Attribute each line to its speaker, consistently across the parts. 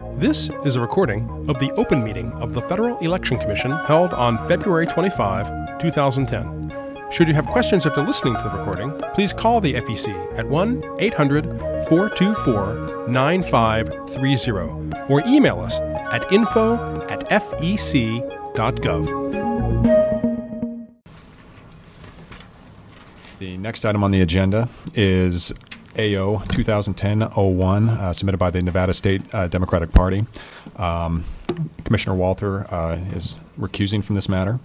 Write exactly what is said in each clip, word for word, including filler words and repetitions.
Speaker 1: This is a recording of the open meeting of the Federal Election Commission held on February twenty-fifth, two thousand ten. Should you have questions after listening to the recording, please call the F E C at one eight hundred, four two four, nine five three zero or email us at info at f e c dot gov.
Speaker 2: The next item on the agenda is A O twenty ten oh one, uh, submitted by the Nevada State uh, Democratic Party. Um, Commissioner Walther uh, is recusing from this matter.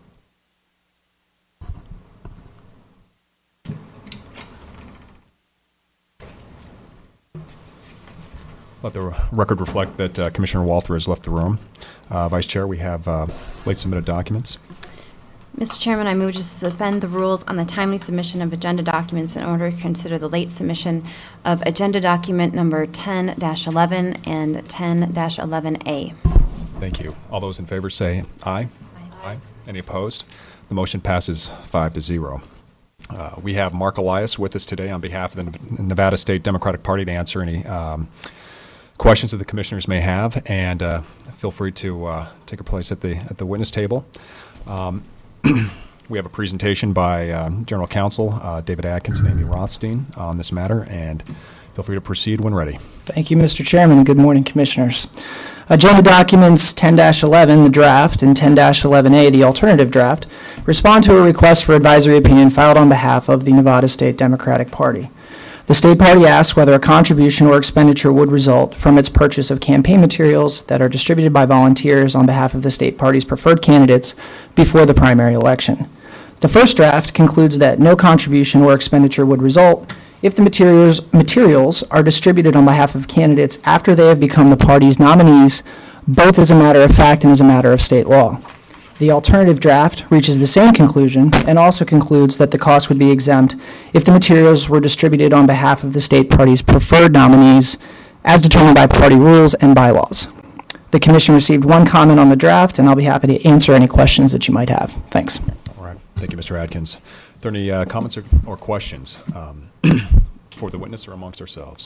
Speaker 2: Let the record reflect that uh, Commissioner Walther has left the room. Uh, Vice Chair, we have uh, late submitted documents.
Speaker 3: Mister Chairman, I move to suspend the rules on the timely submission of agenda documents in order to consider the late submission of agenda document number ten dash eleven and ten dash eleven A.
Speaker 2: Thank you. All those in favor say aye. Aye. Aye. Any opposed? The motion passes five to zero. Uh, we have Mark Elias with us today on behalf of the Nevada State Democratic Party to answer any um, questions that the commissioners may have, and uh, feel free to uh, take a place at the at the witness table. Um, we have a presentation by uh, General Counsel uh, David Atkins and Amy Rothstein on this matter, and feel free to proceed when ready.
Speaker 4: Thank you, Mister Chairman, and good morning, Commissioners. Agenda documents ten dash eleven, the draft, and ten dash eleven A, the alternative draft, respond to a request for advisory opinion filed on behalf of the Nevada State Democratic Party. The state party asks whether a contribution or expenditure would result from its purchase of campaign materials that are distributed by volunteers on behalf of the state party's preferred candidates before the primary election. The first draft concludes that no contribution or expenditure would result if the materials, materials are distributed on behalf of candidates after they have become the party's nominees, both as a matter of fact and as a matter of state law. The alternative draft reaches the same conclusion and also concludes that the cost would be exempt if the materials were distributed on behalf of the state party's preferred nominees as determined by party rules and bylaws. The Commission received one comment on the draft, and I'll be happy to answer any questions that you might have. Thanks.
Speaker 2: All right. Thank you, Mister Adkins. Are there any uh, comments or, or questions um, for the witness or amongst ourselves?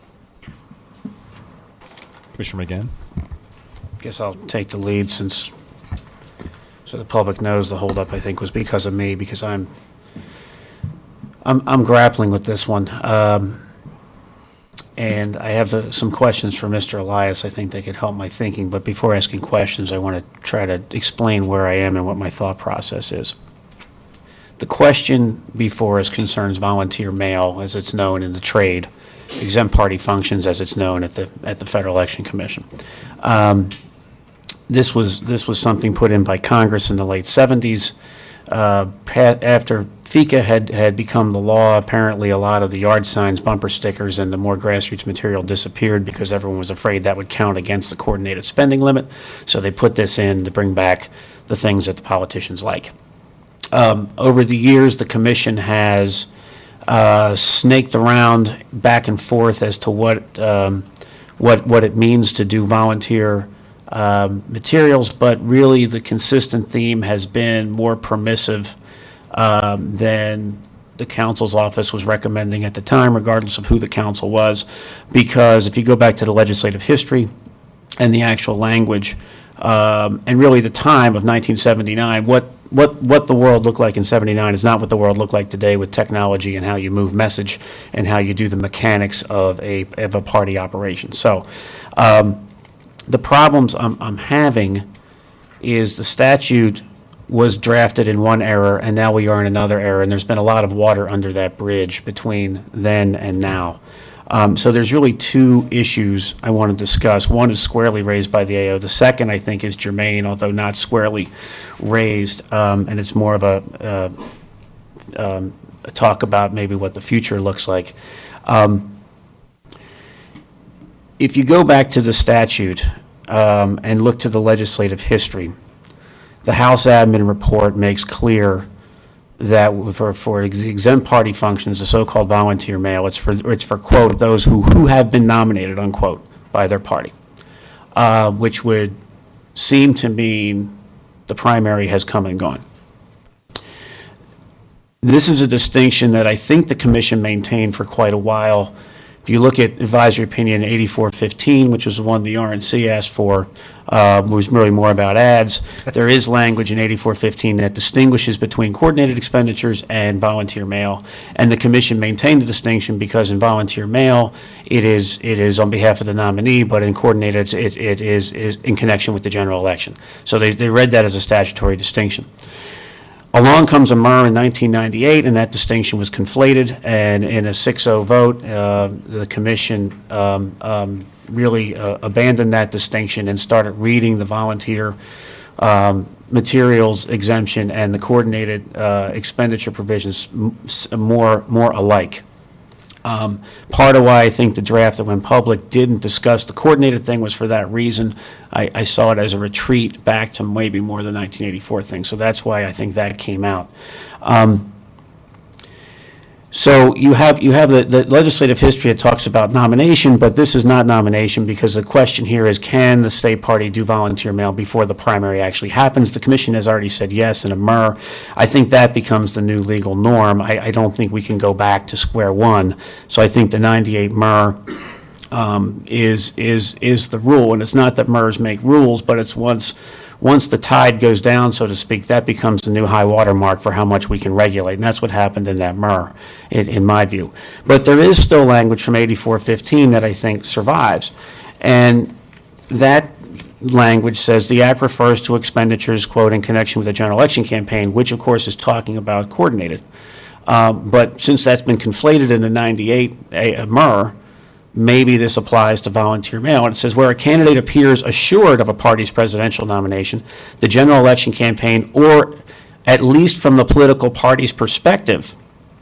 Speaker 2: Commissioner McGann?
Speaker 5: I guess I'll take the lead since... So the public knows the holdup, I think, was because of me, because I'm I'm, I'm grappling with this one. Um, and I have uh, some questions for Mister Elias. I think they could help my thinking. But before asking questions, I want to try to explain where I am and what my thought process is. The question before us concerns volunteer mail, as it's known in the trade, exempt party functions, as it's known at the at the Federal Election Commission. Um, This was this was something put in by Congress in the late seventies. Uh, after FICA had, had become the law, apparently a lot of the yard signs, bumper stickers, and the more grassroots material disappeared because everyone was afraid that would count against the coordinated spending limit. So they put this in to bring back the things that the politicians like. Um, over the years, the commission has uh, snaked around back and forth as to what um, what what it means to do volunteer Um, materials, but really the consistent theme has been more permissive um, than the council's office was recommending at the time, regardless of who the council was, because if you go back to the legislative history and the actual language, um, and really the time of nineteen seventy-nine, what what what the world looked like in seventy-nine is not what the world looked like today with technology and how you move message and how you do the mechanics of a of a party operation. So. Um, The problems I'm, I'm having is the statute was drafted in one era, and now we are in another era, and there's been a lot of water under that bridge between then and now. Um, so there's really two issues I want to discuss. One is squarely raised by the A O. The second, I think, is germane, although not squarely raised, um, and it's more of a, uh, um, a talk about maybe what the future looks like. Um, If you go back to the statute um, and look to the legislative history, the House Admin report makes clear that for, for exempt party functions, the so-called volunteer mail, it's for, it's for, quote, those who, who have been nominated, unquote, by their party, uh, which would seem to mean the primary has come and gone. This is a distinction that I think the commission maintained for quite a while If you look at advisory opinion eighty-four fifteen, which was the one the R N C asked for, uh, was really more about ads, there is language in eighty-four fifteen that distinguishes between coordinated expenditures and volunteer mail, and the commission maintained the distinction because in volunteer mail, it is it is on behalf of the nominee, but in coordinated, it, it is, is in connection with the general election. So they, they read that as a statutory distinction. Along comes a M E R in nineteen ninety-eight, and that distinction was conflated, and in a six oh vote, uh, the commission um, um, really uh, abandoned that distinction and started reading the volunteer um, materials exemption and the coordinated uh, expenditure provisions more, more alike. Um, part of why I think the draft that went public didn't discuss the coordinated thing was for that reason. I, I saw it as a retreat back to maybe more the nineteen eighty-four thing, so that's why I think that came out. Um, so you have you have the, the legislative history that talks about nomination, but this is not nomination because the question here is, can the state party do volunteer mail before the primary actually happens? The commission has already said yes in a M E R. I think that becomes the new legal norm. I, I don't think we can go back to square one. So I think the ninety-eight M E R um, is is is the rule, and it's not that M E Rs make rules, but it's once. Once the tide goes down, so to speak, that becomes the new high water mark for how much we can regulate, and that's what happened in that M E R, in, in my view. But there is still language from eighty-four fifteen that I think survives, and that language says the act refers to expenditures, quote, in connection with the general election campaign, which of course is talking about coordinated. Um, but since that's been conflated in the ninety-eight M E R, maybe this applies to volunteer mail. And it says, where a candidate appears assured of a party's presidential nomination, the general election campaign, or at least from the political party's perspective,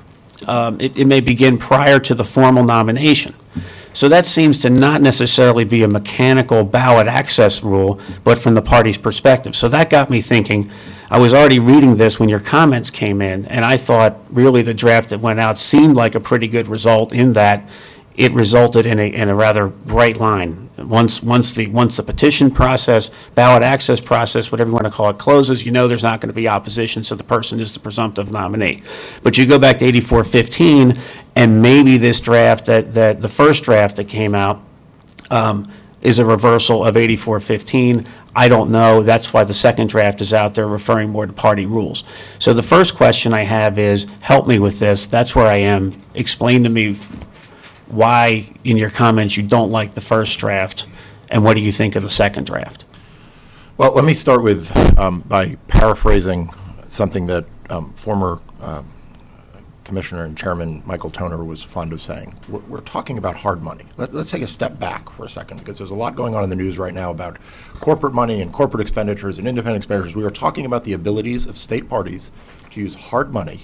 Speaker 5: um, it, it may begin prior to the formal nomination. So that seems to not necessarily be a mechanical ballot access rule, but from the party's perspective. So that got me thinking. I was already reading this when your comments came in, and I thought really the draft that went out seemed like a pretty good result in that it resulted in a, in a rather bright line. Once, once, the, once the petition process, ballot access process, whatever you want to call it, closes, you know there's not going to be opposition, so the person is the presumptive nominee. But you go back to eighty-four fifteen, and maybe this draft, that, that the first draft that came out, um, is a reversal of eighty-four fifteen. I don't know. That's why the second draft is out there referring more to party rules. So the first question I have is, help me with this. That's where I am. Explain to me why in your comments you don't like the first draft, and what do you think of the second draft?
Speaker 6: Well, let me start with um, by paraphrasing something that um, former uh, Commissioner and Chairman Michael Toner was fond of saying. We're, we're talking about hard money. Let, let's take a step back for a second, because there's a lot going on in the news right now about corporate money and corporate expenditures and independent expenditures. We are talking about the abilities of state parties to use hard money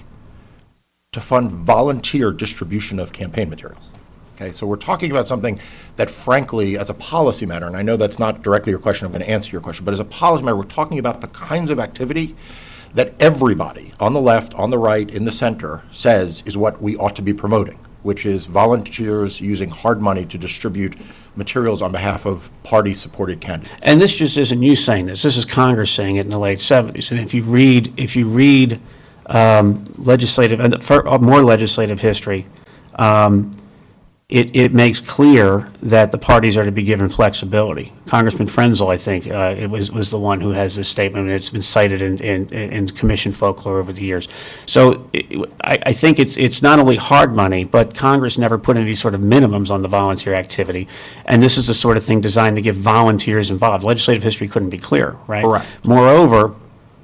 Speaker 6: to fund volunteer distribution of campaign materials. Okay, so we're talking about something that, frankly, as a policy matter, and I know that's not directly your question, I'm going to answer your question, but as a policy matter, we're talking about the kinds of activity that everybody on the left, on the right, in the center says is what we ought to be promoting, which is volunteers using hard money to distribute materials on behalf of party-supported candidates.
Speaker 5: And this just isn't you saying this. This is Congress saying it in the late seventies. And if you read, if you read um, legislative, and for, uh, more legislative history, um, It, it makes clear that the parties are to be given flexibility. Congressman Frenzel, I think, uh, it was was the one who has this statement, and it's been cited in, in, in commission folklore over the years. So it, I, I think it's it's not only hard money, but Congress never put any sort of minimums on the volunteer activity, and this is the sort of thing designed to get volunteers involved. Legislative history couldn't be clearer, right?
Speaker 6: Correct.
Speaker 5: Moreover,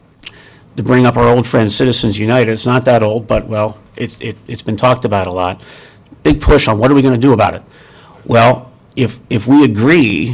Speaker 5: to bring up our old friend Citizens United, it's not that old, but, well, it, it, it's been talked about a lot. Big push on what are we going to do about it? Well, if if we agree,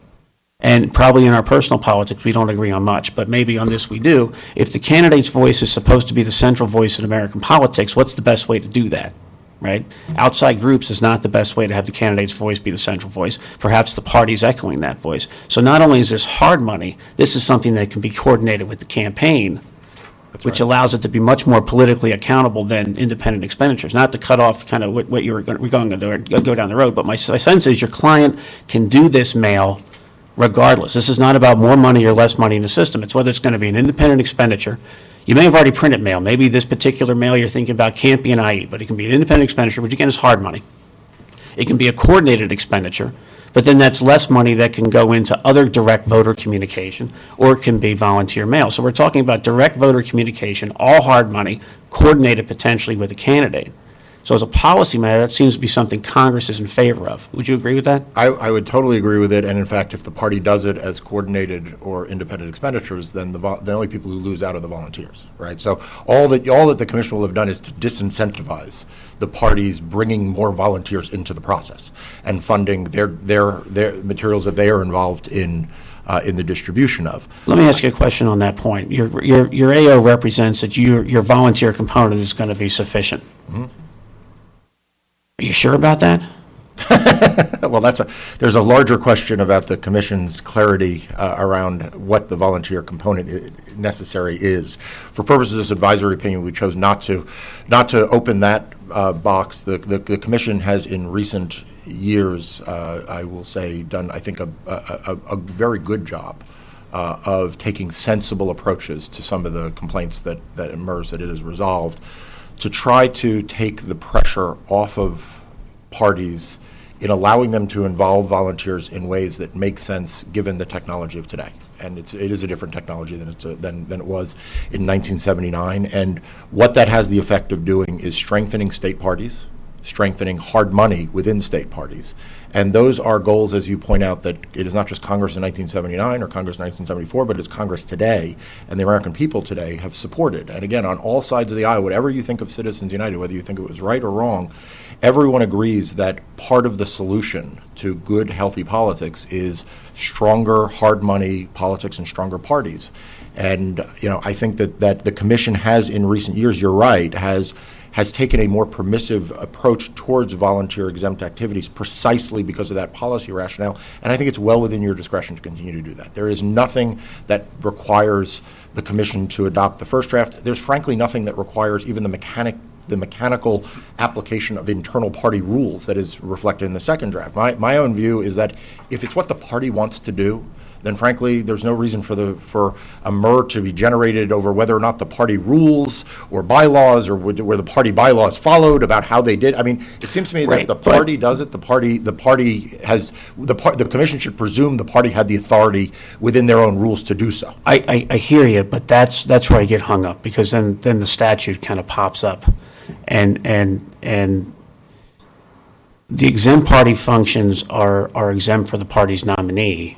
Speaker 5: and probably in our personal politics we don't agree on much, but maybe on this we do, if the candidate's voice is supposed to be the central voice in American politics, what's the best way to do that, right? Outside groups is not the best way to have the candidate's voice be the central voice. Perhaps the party's echoing that voice. So not only is this hard money, this is something that can be coordinated with the campaign, which
Speaker 6: right.
Speaker 5: allows it to be much more politically accountable than independent expenditures. Not to cut off kind of what, what you were going, we're going to do, go down the road, but my, my sense is your client can do this mail regardless. This is not about more money or less money in the system. It's whether it's going to be an independent expenditure. You may have already printed mail. Maybe this particular mail you're thinking about can't be an I E, but it can be an independent expenditure, which again is hard money. It can be a coordinated expenditure, but then that's less money that can go into other direct voter communication, or it can be volunteer mail. So we're talking about direct voter communication, all hard money, coordinated potentially with a candidate. So as a policy matter, that seems to be something Congress is in favor of. Would you agree with that?
Speaker 6: I, I would totally agree with it, and in fact, if the party does it as coordinated or independent expenditures, then the, vo- the only people who lose out are the volunteers, right? So all that all that the commission will have done is to disincentivize the parties bringing more volunteers into the process and funding their their their materials that they are involved in uh, in the distribution of.
Speaker 5: Let me ask you a question on that point. Your your your A O represents that your your volunteer component is going to be sufficient. Mm-hmm. Are you sure about that?
Speaker 6: Well, that's a, there's a larger question about the commission's clarity uh, around what the volunteer component I- necessary is. For purposes of this advisory opinion, we chose not to, not to open that uh, box. The, the the commission has in recent years, uh, I will say, done I think a a, a, a very good job uh, of taking sensible approaches to some of the complaints that that emerge that it has resolved, to try to take the pressure off of parties in allowing them to involve volunteers in ways that make sense given the technology of today. And it's, it is a different technology than, it's a, than, than it was in nineteen seventy-nine. And what that has the effect of doing is strengthening state parties, strengthening hard money within state parties. And those are goals, as you point out, that it is not just Congress in nineteen seventy-nine or Congress in nineteen seventy-four, but it's Congress today and the American people today have supported. And again, on all sides of the aisle, whatever you think of Citizens United, whether you think it was right or wrong, everyone agrees that part of the solution to good, healthy politics is stronger hard money politics and stronger parties. And, you know, I think that, that the commission has in recent years, you're right, has has taken a more permissive approach towards volunteer exempt activities precisely because of that policy rationale. And I think it's well within your discretion to continue to do that. There is nothing that requires the commission to adopt the first draft. There's frankly nothing that requires even the mechanic the mechanical application of internal party rules that is reflected in the second draft. My, my own view is that if it's what the party wants to do, then frankly, there's no reason for the for a M R to be generated over whether or not the party rules or bylaws or where the party bylaws followed about how they did. I mean, it seems to me
Speaker 5: Right,
Speaker 6: that the party does it. The party, the party has the par- the commission should presume the party had the authority within their own rules to do so.
Speaker 5: I, I, I hear you, but that's that's where I get hung up, because then, then the statute kind of pops up, and and and the exempt party functions are are exempt for the party's nominee.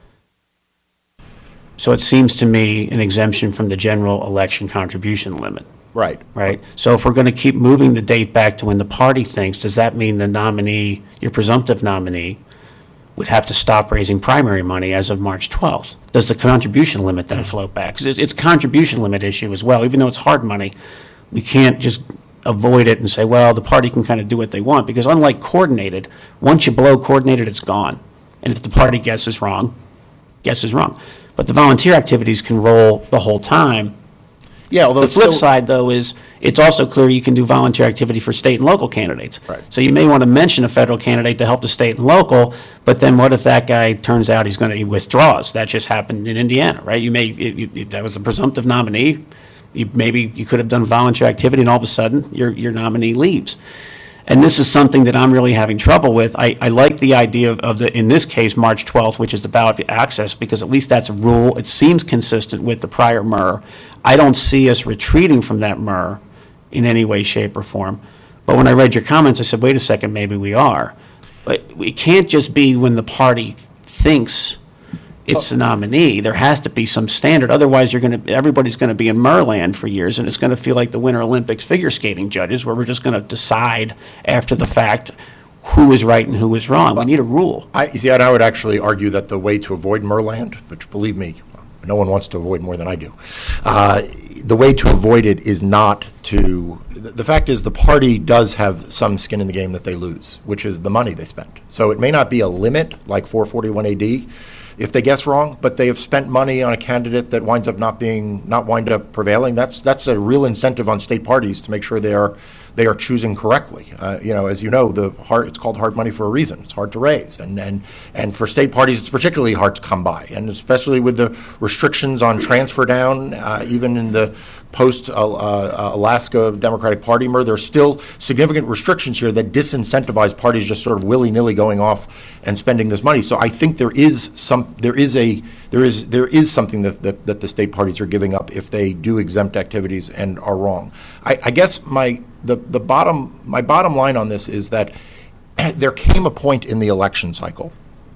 Speaker 5: So it seems to me an exemption from the general election contribution limit.
Speaker 6: Right.
Speaker 5: Right? So if we're going to keep moving the date back to when the party thinks, does that mean the nominee, your presumptive nominee, would have to stop raising primary money as of March twelfth? Does the contribution limit then float back? Because it's a contribution limit issue as well. Even though it's hard money, we can't just avoid it and say, well, the party can kind of do what they want. Because unlike coordinated, once you blow coordinated, it's gone. And if the party guesses wrong, guesses wrong. But the volunteer activities can roll the whole time.
Speaker 6: Yeah, although
Speaker 5: The
Speaker 6: it's
Speaker 5: flip
Speaker 6: still-
Speaker 5: side, though, is it's also clear you can do volunteer activity for state and local candidates.
Speaker 6: Right.
Speaker 5: So you may want to mention a federal candidate to help the state and local, but then what if that guy turns out he's going to, he withdraws? That just happened in Indiana, right? You may, it- it- that was a presumptive nominee. You, maybe you could have done volunteer activity, and all of a sudden, your, your nominee leaves. And this is something that I'm really having trouble with. I, I like the idea of, of the, in this case, March twelfth, which is about access, because at least that's a rule. It seems consistent with the prior M R. I don't see us retreating from that M R in any way, shape, or form. But when I read your comments, I said, wait a second, maybe we are. But it can't just be when the party thinks it's the nominee. There has to be some standard. Otherwise, you're going to, everybody's going to be in M R land for years, and it's going to feel like the Winter Olympics figure skating judges, where we're just going to decide after the fact who is right and who is wrong. We need a rule.
Speaker 6: I, you see, and I would actually argue that the way to avoid Merland, which believe me, no one wants to avoid more than I do, uh, the way to avoid it is not to, the, the fact is the party does have some skin in the game that they lose, which is the money they spend. So it may not be a limit like four forty-one A D if they guess wrong, but they have spent money on a candidate that winds up not being, not wind up prevailing. That's, that's a real incentive on state parties to make sure they are they are choosing correctly. Uh, you know, as you know, the hard, it's called hard money for a reason. It's hard to raise, and and and for state parties, it's particularly hard to come by, and especially with the restrictions on transfer down, uh, even in the post uh, uh, Alaska Democratic Party merger, there are still significant restrictions here that disincentivize parties just sort of willy-nilly going off and spending this money. So I think there is some, there is a, there is there is something that that, that the state parties are giving up if they do exempt activities and are wrong. I, I guess my the the bottom my bottom line on this is that there came a point in the election cycle,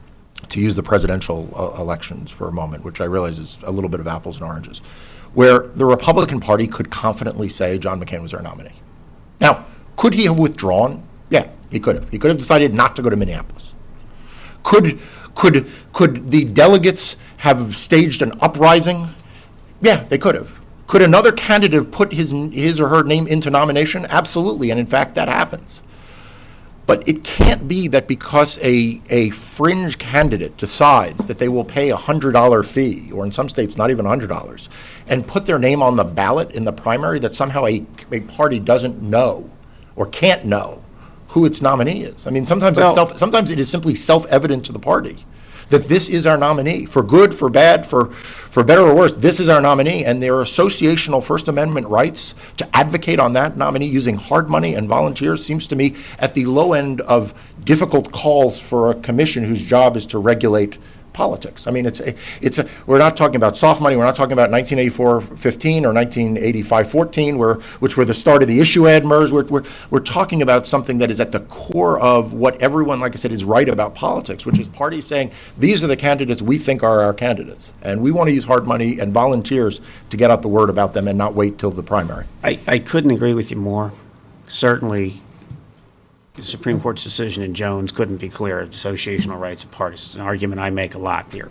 Speaker 6: to use the presidential uh, elections for a moment, which I realize is a little bit of apples and oranges, where the Republican Party could confidently say John McCain was their nominee. Now, could he have withdrawn? Yeah, he could have. He could have decided not to go to Minneapolis. Could could could the delegates have staged an uprising? Yeah, they could have. Could another candidate put his his or her name into nomination? Absolutely, and in fact, that happens. But it can't be that because a, a fringe candidate decides that they will pay a one hundred dollar fee, or in some states not even one hundred dollars, and put their name on the ballot in the primary, that somehow a, a party doesn't know or can't know who its nominee is. I mean, sometimes,
Speaker 5: Well,
Speaker 6: it's self, sometimes it is simply self-evident to the party that this is our nominee, for good, for bad, for, for better or worse, this is our nominee, and their associational First Amendment rights to advocate on that nominee using hard money and volunteers seems to me at the low end of difficult calls for a commission whose job is to regulate politics. I mean, it's a, it's a, we're not talking about soft money. We're not talking about nineteen eighty-four fifteen or nineteen eighty-five fourteen, where, which were the start of the issue ad merge. We're, we're, we're talking about something that is at the core of what everyone, like I said, is right about politics, which is parties saying, these are the candidates we think are our candidates, and we want to use hard money and volunteers to get out the word about them and not wait till the primary.
Speaker 5: I, I couldn't agree with you more. Certainly, the Supreme Court's decision in Jones couldn't be clearer. Associational rights of parties. It's an argument I make a lot here.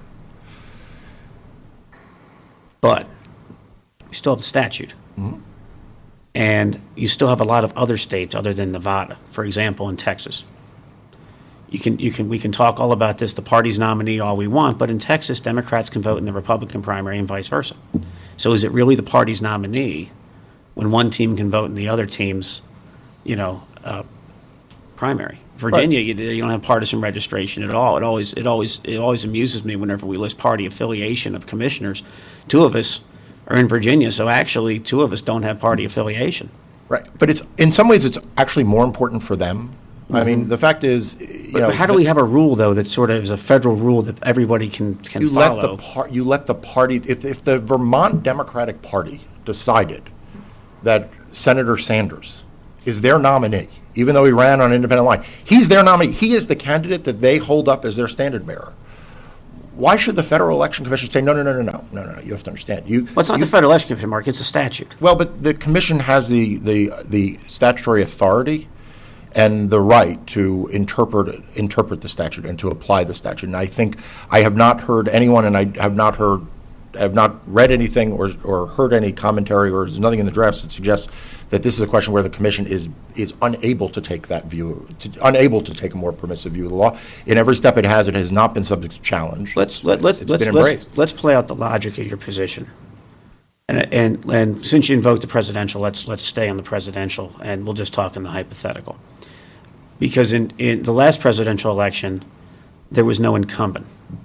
Speaker 5: But you still have the statute.
Speaker 6: Mm-hmm.
Speaker 5: And you still have a lot of other states other than Nevada. For example, in Texas. You can, you can, we can talk all about this, the party's nominee, all we want, but in Texas, Democrats can vote in the Republican primary and vice versa. So is it really the party's nominee when one team can vote in the other team's, you know, uh, primary? Virginia, you, you don't have partisan registration at all. It always, it always, it always amuses me whenever we list party affiliation of commissioners. Two of us are in Virginia, so actually two of us don't have party affiliation.
Speaker 6: Right, but it's, in some ways, it's actually more important for them. I mean, the fact is, you
Speaker 5: But,
Speaker 6: know,
Speaker 5: but how do we have a rule, though, that sort of is a federal rule that everybody can, can
Speaker 6: you
Speaker 5: follow?
Speaker 6: let the par- you let the party, if, if the Vermont Democratic Party decided that Senator Sanders is their nominee, even though he ran on an independent line, he's their nominee. He is the candidate that they hold up as their standard bearer. Why should the Federal Election Commission say, no, no, no, no, no, no, no, no, you have to understand. You,
Speaker 5: Well, it's not
Speaker 6: you-
Speaker 5: the Federal Election Commission, Mark, it's a statute.
Speaker 6: Well, but the commission has the, the, the statutory authority and the right to interpret interpret the statute and to apply the statute. And I think I have not heard anyone, and I have not heard, I have not read anything or or heard any commentary, or there's nothing in the drafts that suggests that this is a question where the commission is is unable to take that view, to, unable to take a more permissive view of the law. In every step it has, it has not been subject to challenge.
Speaker 5: Let's, let, let,
Speaker 6: It's
Speaker 5: let's,
Speaker 6: been
Speaker 5: let's,
Speaker 6: embraced.
Speaker 5: let's play out the logic of your position. And, and, and since you invoked the presidential, let's, let's stay on the presidential, and we'll just talk in the hypothetical. Because in, in the last presidential election, there was no incumbent.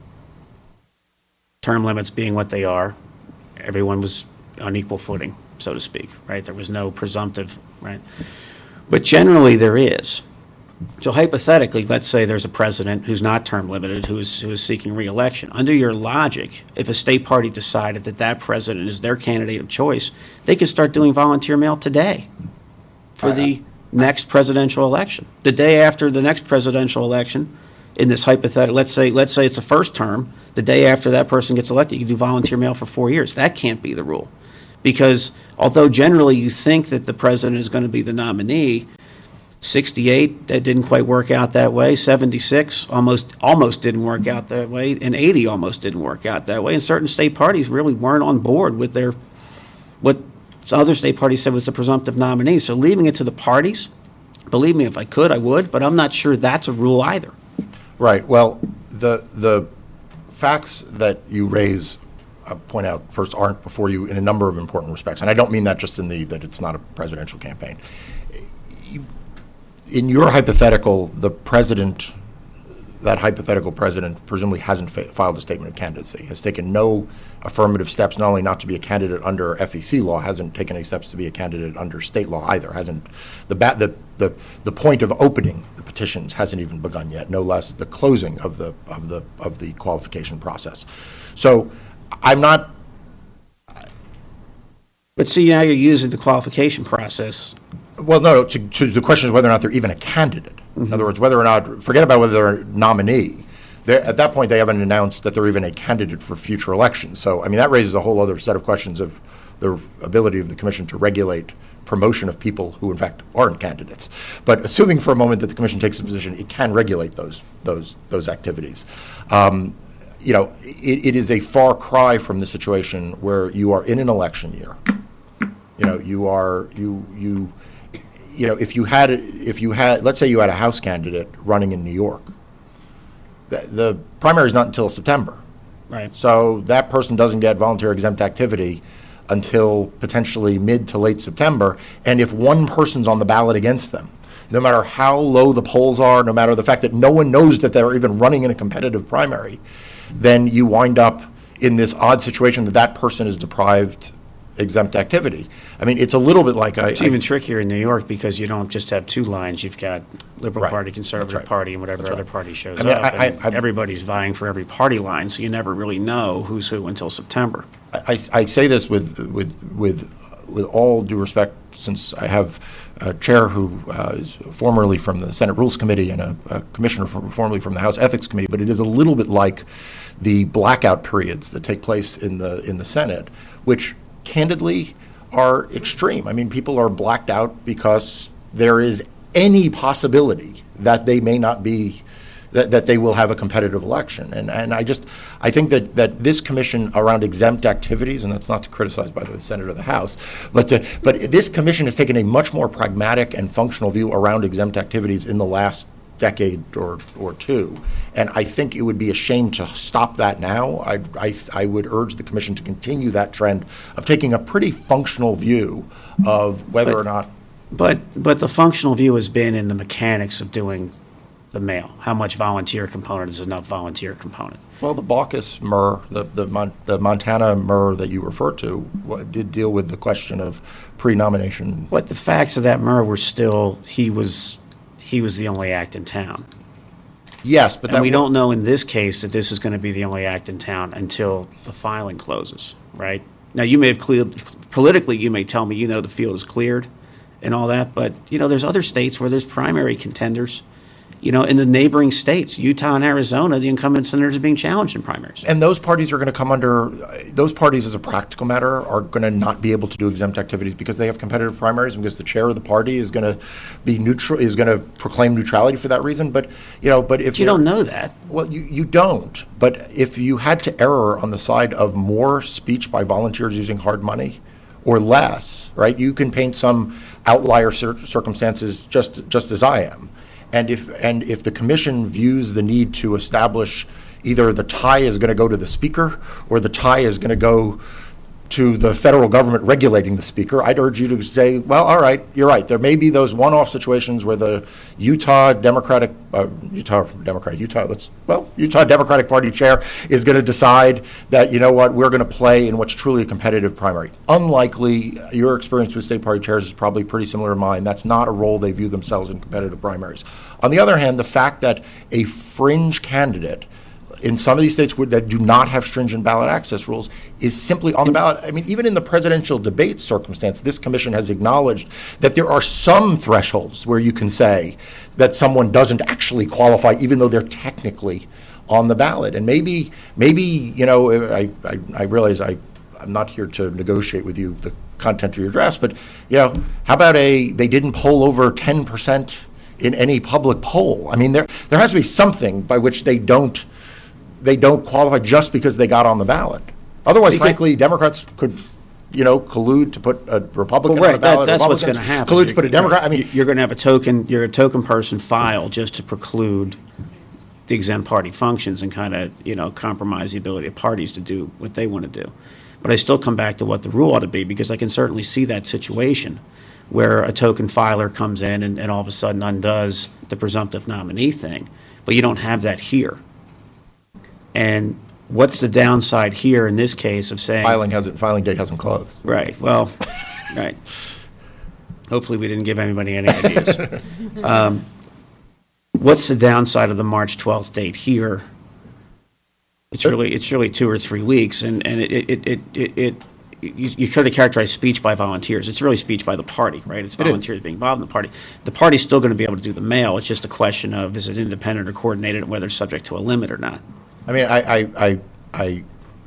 Speaker 5: Term limits being what they are, everyone was on equal footing, so to speak, right? There was no presumptive, right? But generally there is. So hypothetically, let's say there's a president who's not term limited, who is, who is seeking re-election. Under your logic, if a state party decided that that president is their candidate of choice, they could start doing volunteer mail today for the next presidential election. The day after the next presidential election, in this hypothetical, let's say let's say it's a first term, the day after that person gets elected, you can do volunteer mail for four years. That can't be the rule. Because although generally you think that the president is going to be the nominee, sixty-eight, that didn't quite work out that way. seventy-six almost almost didn't work out that way. And eighty almost didn't work out that way. And certain state parties really weren't on board with their what other state parties said was the presumptive nominee. So leaving it to the parties, believe me, if I could, I would, but I'm not sure that's a rule either.
Speaker 6: Right. Well, the the facts that you raise, I point out first, aren't before you in a number of important respects, and I don't mean that just in the that it's not a presidential campaign. in your hypothetical, the president, that hypothetical president presumably hasn't fa- filed a statement of candidacy, has taken no affirmative steps, not only not to be a candidate under F E C law, hasn't taken any steps to be a candidate under state law either, hasn't, the, ba- the, the, the point of opening the petitions hasn't even begun yet, no less the closing of the, of the, of the qualification process. So I'm not.
Speaker 5: But see, now you're using the qualification process.
Speaker 6: Well, no, to, to the question is whether or not they're even a candidate. Mm-hmm. In other words, whether or not, forget about whether they're a nominee. They're, at that point, they haven't announced that they're even a candidate for future elections. So, I mean, that raises a whole other set of questions of the ability of the commission to regulate promotion of people who, in fact, aren't candidates. But assuming for a moment that the commission takes a position, it can regulate those those those activities. Um, you know, it, it is a far cry from the situation where you are in an election year. You know, you are you you. You know, if you had, if you had, let's say you had a House candidate running in New York, the, the primary is not until September.
Speaker 5: Right.
Speaker 6: So that person doesn't get volunteer exempt activity until potentially mid to late September. And if one person's on the ballot against them, no matter how low the polls are, no matter the fact that no one knows that they're even running in a competitive primary, then you wind up in this odd situation that that person is deprived exempt activity. I mean, it's a little bit like I.
Speaker 5: It's even trickier in New York because you don't just have two lines. You've got Liberal
Speaker 6: Right.
Speaker 5: Party, Conservative
Speaker 6: That's right.
Speaker 5: Party, and whatever
Speaker 6: That's
Speaker 5: other
Speaker 6: right.
Speaker 5: party shows
Speaker 6: I mean,
Speaker 5: up.
Speaker 6: I-
Speaker 5: and
Speaker 6: I- I-
Speaker 5: everybody's vying for every party line, so you never really know who's who until September.
Speaker 6: I, I- I say this with with with with all due respect, since I have a chair who uh, is formerly from the Senate Rules Committee and a, a commissioner from, formerly from the House Ethics Committee, but it is a little bit like the blackout periods that take place in the in the Senate, which candidly are extreme. I mean, people are blacked out because there is any possibility that they may not be, that, that they will have a competitive election. And and I just, I think that, that this commission around exempt activities, and that's not to criticize, by the way, the Senate or the House, but to, but this commission has taken a much more pragmatic and functional view around exempt activities in the last decade or or two, and I think it would be a shame to stop that now. I, I I would urge the commission to continue that trend of taking a pretty functional view of whether
Speaker 5: But-
Speaker 6: or not.
Speaker 5: But but the functional view has been in the mechanics of doing the mail. How much volunteer component is enough volunteer component?
Speaker 6: Well, the Baucus M R, the the, Mon, the Montana M R that you referred to, what, did deal with the question of pre-nomination.
Speaker 5: But the facts of that M R were still he was he was the only act in town.
Speaker 6: Yes, but that
Speaker 5: And we
Speaker 6: wa-
Speaker 5: don't know in this case that this is going to be the only act in town until the filing closes, right? Now, you may have cleared, politically, you may tell me, you know, the field is cleared and all that, but, you know, there's other states where there's primary contenders. You know, in the neighboring states, Utah and Arizona, the incumbent senators are being challenged in primaries.
Speaker 6: And those parties are going to come under, those parties as a practical matter are going to not be able to do exempt activities because they have competitive primaries and because the chair of the party is going to be neutral, is going to proclaim neutrality for that reason. But, you know, but if
Speaker 5: You
Speaker 6: you're-
Speaker 5: don't know that.
Speaker 6: Well, you, you don't. But if you had to err on the side of more speech by volunteers using hard money or less, right, you can paint some outlier cir- circumstances just just as I am. And if and if the commission views the need to establish either the tie is going to go to the speaker or the tie is going to go to the federal government regulating the speaker, I'd urge you to say, well, all right, you're right. There may be those one-off situations where the Utah Democratic, uh, Utah Democratic, Utah, let's, well, Utah Democratic Party chair is going to decide that, you know what, we're going to play in what's truly a competitive primary. Unlikely. Your experience with state party chairs is probably pretty similar to mine. That's not a role they view themselves in competitive primaries. On the other hand, the fact that a fringe candidate in some of these states would, that do not have stringent ballot access rules is simply on the ballot. I mean, even in the presidential debate circumstance, this commission has acknowledged that there are some thresholds where you can say that someone doesn't actually qualify, even though they're technically on the ballot. And maybe, maybe you know, I, I, I realize I, I'm not here to negotiate with you the content of your drafts, but, you know, how about a, they didn't poll over ten percent in any public poll? I mean, there, there has to be something by which they don't they don't qualify just because they got on the ballot. Otherwise,
Speaker 5: Because-
Speaker 6: frankly, Democrats could, you know, collude to put a Republican
Speaker 5: Well,
Speaker 6: on
Speaker 5: right,
Speaker 6: the ballot.
Speaker 5: that, that's what's going
Speaker 6: Republicans
Speaker 5: to happen.
Speaker 6: collude to put a Democrat. I mean,
Speaker 5: You- you're going to have a token, you're a token person file just to preclude the exempt party functions and kind of, you know, compromise the ability of parties to do what they want to do. But I still come back to what the rule ought to be, because I can certainly see that situation where a token filer comes in and, and all of a sudden undoes the presumptive nominee thing. But you don't have that here. And what's the downside here in this case of saying
Speaker 6: Filing hasn't, filing date hasn't closed.
Speaker 5: right? Well, right. Hopefully, we didn't give anybody any ideas. um, what's the downside of the March twelfth date here? It's really it's really two or three weeks, and and it it it it. it You, you could have characterized speech by volunteers. It's really speech by the party, right? It's volunteers being involved in the party. The party's still going to be able to do the mail. It's just a question of is it independent or coordinated and whether it's subject to a limit or not.
Speaker 6: I mean, I, I, I, I,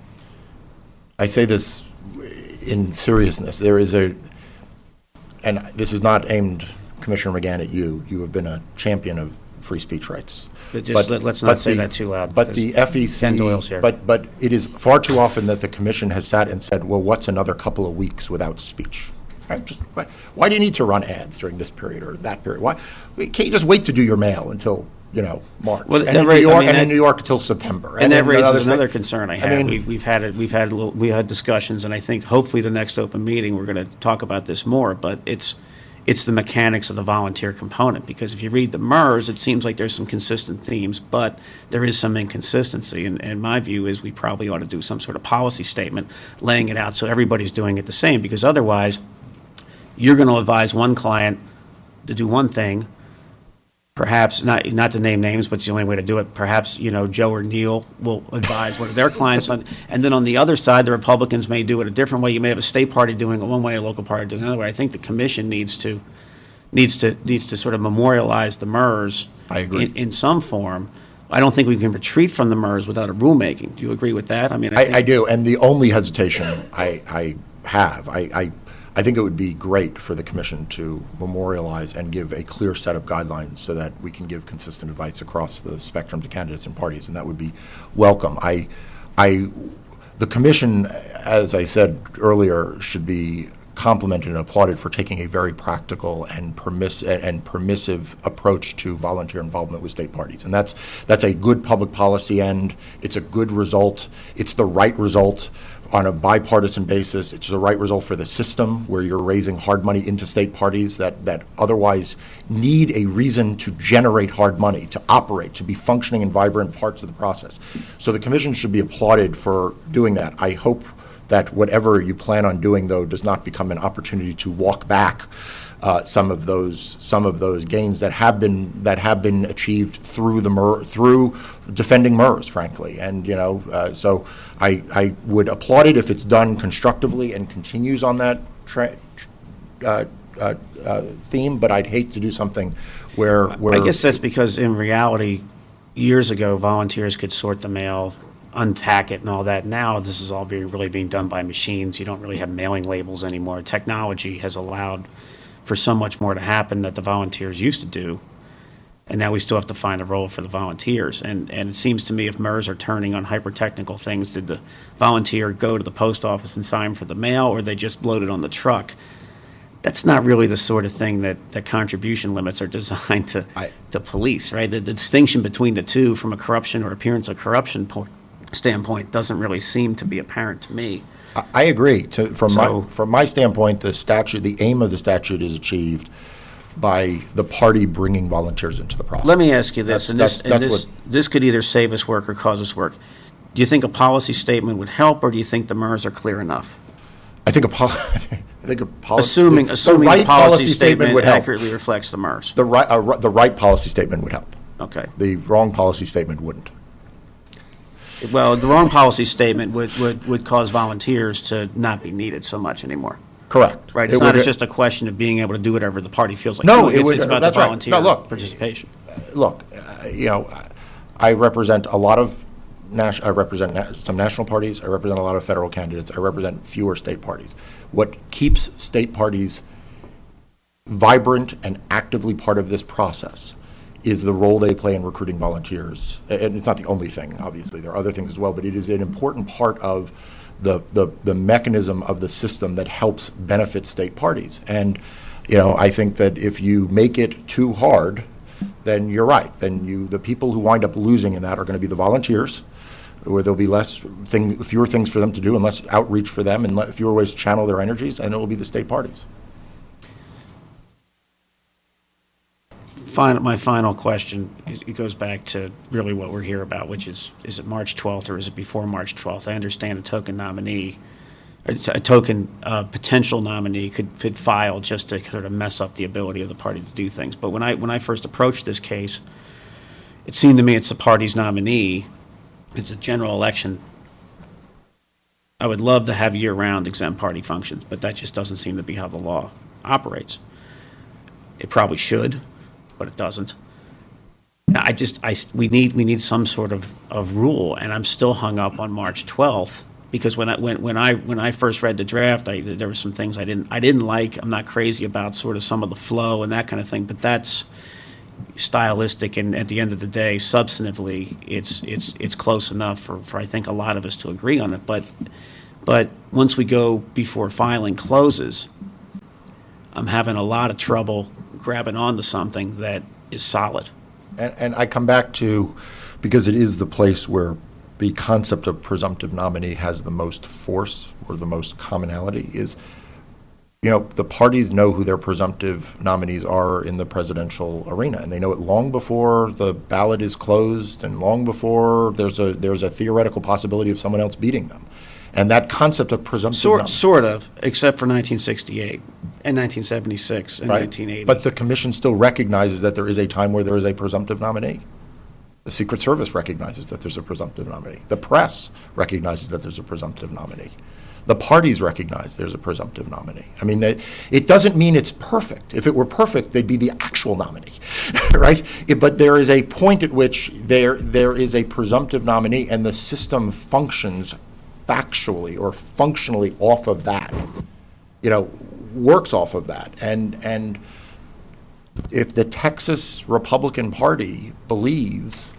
Speaker 6: I say this in seriousness. There is a, and this is not aimed, Commissioner McGann, at you. You have been a champion of free speech rights.
Speaker 5: But just let, let's not
Speaker 6: but
Speaker 5: say
Speaker 6: the-
Speaker 5: that too loud.
Speaker 6: But the
Speaker 5: There's
Speaker 6: F E C,
Speaker 5: Ken Doyle's here.
Speaker 6: but, but it is far too often that the commission has sat and said, well, what's another couple of weeks without speech? Right? Just, why, why do you need to run ads during this period or that period? Why, can't you just wait to do your mail until, you know, March?
Speaker 5: Well,
Speaker 6: And
Speaker 5: that
Speaker 6: in New
Speaker 5: ra- I
Speaker 6: York,
Speaker 5: mean,
Speaker 6: and in
Speaker 5: that-
Speaker 6: New York until September.
Speaker 5: And that
Speaker 6: then another
Speaker 5: raises
Speaker 6: thing-
Speaker 5: another concern I have.
Speaker 6: mean-
Speaker 5: We've, we've had, it- we've had, a little, we had discussions, and I think hopefully the next open meeting, we're going to talk about this more, but it's, it's the mechanics of the volunteer component, because if you read the M E R S, it seems like there's some consistent themes, but there is some inconsistency, and, and my view is we probably ought to do some sort of policy statement laying it out so everybody's doing it the same, because otherwise, you're going to advise one client to do one thing, perhaps, not not to name names, but it's the only way to do it. Perhaps, you know, Joe or Neil will advise one of their clients on, and then on the other side, the Republicans may do it a different way. You may have a state party doing it one way, a local party doing it another way. I think the commission needs to, needs to, needs to sort of memorialize the M E R S.
Speaker 6: I agree.
Speaker 5: In, in some form. I don't think we can retreat from the M E R S without a rulemaking. Do you agree with that? I mean, I, think,
Speaker 6: I, I do, and the only hesitation I, I have, I, I, I think it would be great for the commission to memorialize and give a clear set of guidelines so that we can give consistent advice across the spectrum to candidates and parties, and that would be welcome. I, I, the commission, as I said earlier, should be complimented and applauded for taking a very practical and permiss and permissive approach to volunteer involvement with state parties, and that's that's a good public policy end. It's a good result. It's the right result on a bipartisan basis. It's the right result for the system, where you're raising hard money into state parties that that otherwise need a reason to generate hard money, to operate, to be functioning and vibrant parts of the process. So the commission should be applauded for doing that. I hope that whatever you plan on doing, though, does not become an opportunity to walk back uh, some of those some of those gains that have been that have been achieved through the M E R, through defending M E R S, frankly. And you know, uh, so I I would applaud it if it's done constructively and continues on that tra- uh, uh, uh, theme. But I'd hate to do something where where
Speaker 5: I guess that's because in reality, years ago, volunteers could sort the mail, untack it and all that. Now this is all being really being done by machines. You don't really have mailing labels anymore. Technology has allowed for so much more to happen that the volunteers used to do, and now we still have to find a role for the volunteers. And and it seems to me if M E R S are turning on hyper-technical things, did the volunteer go to the post office and sign for the mail, or they just load it on the truck? That's not really the sort of thing that, that contribution limits are designed to
Speaker 6: I-
Speaker 5: to police, right? The, the distinction between the two from a corruption or appearance of corruption point standpoint doesn't really seem to be apparent to me.
Speaker 6: I, I agree. To, from
Speaker 5: So-
Speaker 6: my from my standpoint, the statute, the aim of the statute, is achieved by the party bringing volunteers into the process.
Speaker 5: Let me ask you this,
Speaker 6: That's-
Speaker 5: and this,
Speaker 6: that's-
Speaker 5: and
Speaker 6: that's
Speaker 5: this, this could either save us work or cause us work. Do you think a policy statement would help, or do you think the M E R S are clear enough?
Speaker 6: I think a pol- I think a policy.
Speaker 5: Assuming,
Speaker 6: the,
Speaker 5: assuming
Speaker 6: the right
Speaker 5: the policy
Speaker 6: statement
Speaker 5: statement
Speaker 6: would help.
Speaker 5: accurately reflects the M E R S.
Speaker 6: The right uh, ri- the right policy statement would help.
Speaker 5: Okay.
Speaker 6: The wrong policy statement wouldn't.
Speaker 5: Well, the wrong policy statement would, would, would cause volunteers to not be needed so much anymore.
Speaker 6: Correct.
Speaker 5: Right? It's
Speaker 6: It
Speaker 5: not
Speaker 6: would-
Speaker 5: just a question of being able to do whatever the party feels like
Speaker 6: No,
Speaker 5: doing.
Speaker 6: it
Speaker 5: It's-
Speaker 6: would-
Speaker 5: It's about the
Speaker 6: that's right.
Speaker 5: volunteer
Speaker 6: No, look,
Speaker 5: participation.
Speaker 6: Look, uh, you know, I represent a lot of nas- I represent na- some national parties. I represent a lot of federal candidates. I represent fewer state parties. What keeps state parties vibrant and actively part of this process is the role they play in recruiting volunteers. And it's not the only thing, obviously. There are other things as well, but it is an important part of the, the, the mechanism of the system that helps benefit state parties. And, you know, I think that if you make it too hard, then you're right. Then you, the people who wind up losing in that are going to be the volunteers, where there'll be less thing, fewer things for them to do and less outreach for them and le- fewer ways to channel their energies, and it will be the state parties.
Speaker 5: final, my final question, it it goes back to really what we're here about, which is, is it March twelfth or is it before March twelfth? I understand a token nominee, a t- a token uh, potential nominee could, could file just to sort of mess up the ability of the party to do things. But when I, when I first approached this case, it seemed to me it's the party's nominee. It's a general election. I would love to have year-round exempt party functions, but that just doesn't seem to be how the law operates. It probably should, but it doesn't. I just, I, we need, we need some sort of, of rule, and I'm still hung up on March twelfth, because when I, when, when I, when I first read the draft, I, there were some things I didn't, I didn't like. I'm not crazy about sort of some of the flow and that kind of thing, but that's stylistic, and at the end of the day, substantively, it's, it's, it's close enough for, for I think a lot of us to agree on it. But, but once we go before filing closes, I'm having a lot of trouble grabbing onto something that is solid.
Speaker 6: And, and I come back to, because it is the place where the concept of presumptive nominee has the most force or the most commonality, is, you know, the parties know who their presumptive nominees are in the presidential arena, and they know it long before the ballot is closed and long before there's a there's a theoretical possibility of someone else beating them. And that concept of presumptive
Speaker 5: Sort,
Speaker 6: nom-
Speaker 5: sort of, except for nineteen sixty-eight and nineteen seventy-six and
Speaker 6: right?
Speaker 5: nineteen eighty.
Speaker 6: But the commission still recognizes that there is a time where there is a presumptive nominee. The Secret Service recognizes that there's a presumptive nominee. The press recognizes that there's a presumptive nominee. The parties recognize there's a presumptive nominee. I mean, it, it doesn't mean it's perfect. If it were perfect, they'd be the actual nominee, right? It, but there is a point at which there there is a presumptive nominee, and the system functions factually or functionally off of that, you know, works off of that. And and if the Texas Republican Party believes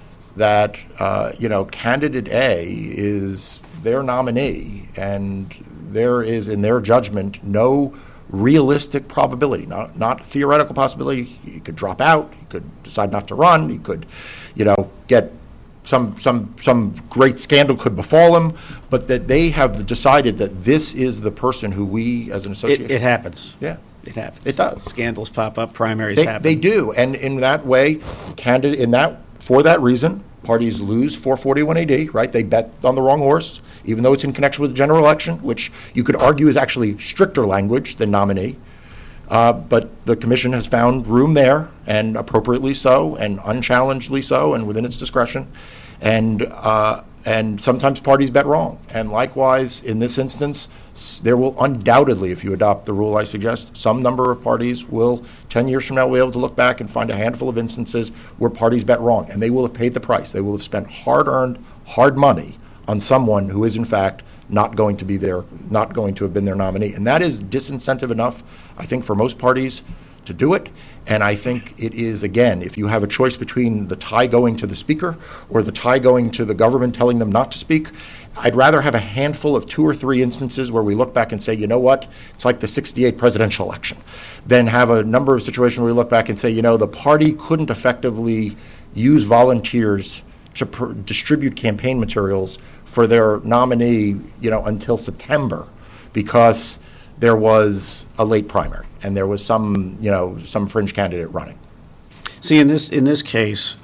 Speaker 6: that, uh, you know, candidate A is their nominee, and there is, in their judgment, no realistic probability, not not theoretical possibility. He could drop out, he could decide not to run, he could, you know, get some some some great scandal could befall him, but that they have decided that this is the person who we, as an association,
Speaker 5: It, it happens.
Speaker 6: yeah,
Speaker 5: It happens.
Speaker 6: It does.
Speaker 5: Scandals pop up, primaries
Speaker 6: they,
Speaker 5: happen.
Speaker 6: they do, and in that way, candidate in that for that reason, parties lose four forty-one A D, right? They bet on the wrong horse, even though it's in connection with the general election, which you could argue is actually stricter language than nominee. Uh, but the commission has found room there, and appropriately so, and unchallengedly so, and within its discretion. And uh, and sometimes parties bet wrong. And likewise, in this instance, s- there will undoubtedly, if you adopt the rule I suggest, some number of parties will, ten years from now, be able to look back and find a handful of instances where parties bet wrong, and they will have paid the price. They will have spent hard-earned, hard money on someone who is, in fact, not going to be their, not going to have been their nominee. And that is disincentive enough, I think, for most parties to do it. And I think it is, again, if you have a choice between the tie going to the speaker or the tie going to the government telling them not to speak, I'd rather have a handful of two or three instances where we look back and say, you know what, it's like the sixty-eight presidential election, than have a number of situations where we look back and say, you know, the party couldn't effectively use volunteers to pr- distribute campaign materials for their nominee, you know, until September, because there was a late primary and there was some, you know, some fringe candidate running.
Speaker 5: See, in this, in this case,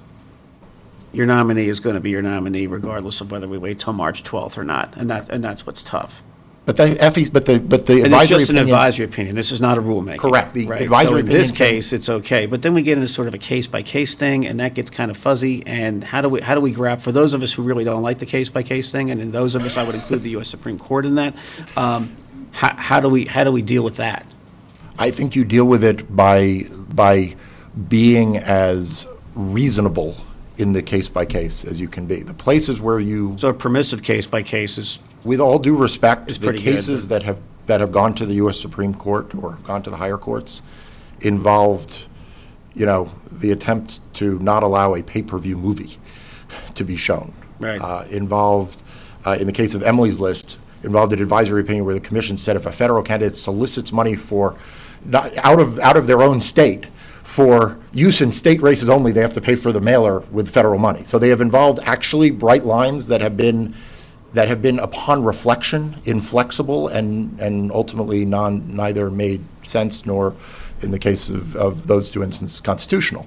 Speaker 5: your nominee is going to be your nominee regardless of whether we wait till March twelfth or not, and that, and that's what's tough.
Speaker 6: But the F E, but the but the
Speaker 5: And it's
Speaker 6: advisory
Speaker 5: just an
Speaker 6: opinion,
Speaker 5: advisory opinion. This is not a rulemaking.
Speaker 6: Correct. The
Speaker 5: right?
Speaker 6: advisory
Speaker 5: So in this
Speaker 6: opinion can-
Speaker 5: case, it's okay. But then we get into sort of a case-by-case thing, and that gets kind of fuzzy. And how do we, how do we grab, for those of us who really don't like the case-by-case thing, and in those of us, I would include the U S Supreme Court in that, um, how, how do we, how do we deal with that?
Speaker 6: I think you deal with it by by being as reasonable in the case by case as you can be. The places where you,
Speaker 5: So a permissive case-by-case is,
Speaker 6: with all due respect,
Speaker 5: It's
Speaker 6: the
Speaker 5: pretty good,
Speaker 6: cases
Speaker 5: but-
Speaker 6: that have that have gone to the U S Supreme Court or have gone to the higher courts involved, you know, the attempt to not allow a pay-per-view movie to be shown.
Speaker 5: Right.
Speaker 6: Uh, involved, uh, in the case of Emily's List, involved an advisory opinion where the commission said if a federal candidate solicits money for, not, out of out of their own state, for use in state races only, they have to pay for the mailer with federal money. So they have involved actually bright lines that have been that have been, upon reflection, inflexible and and ultimately non neither made sense nor in the case of, of those two instances, constitutional.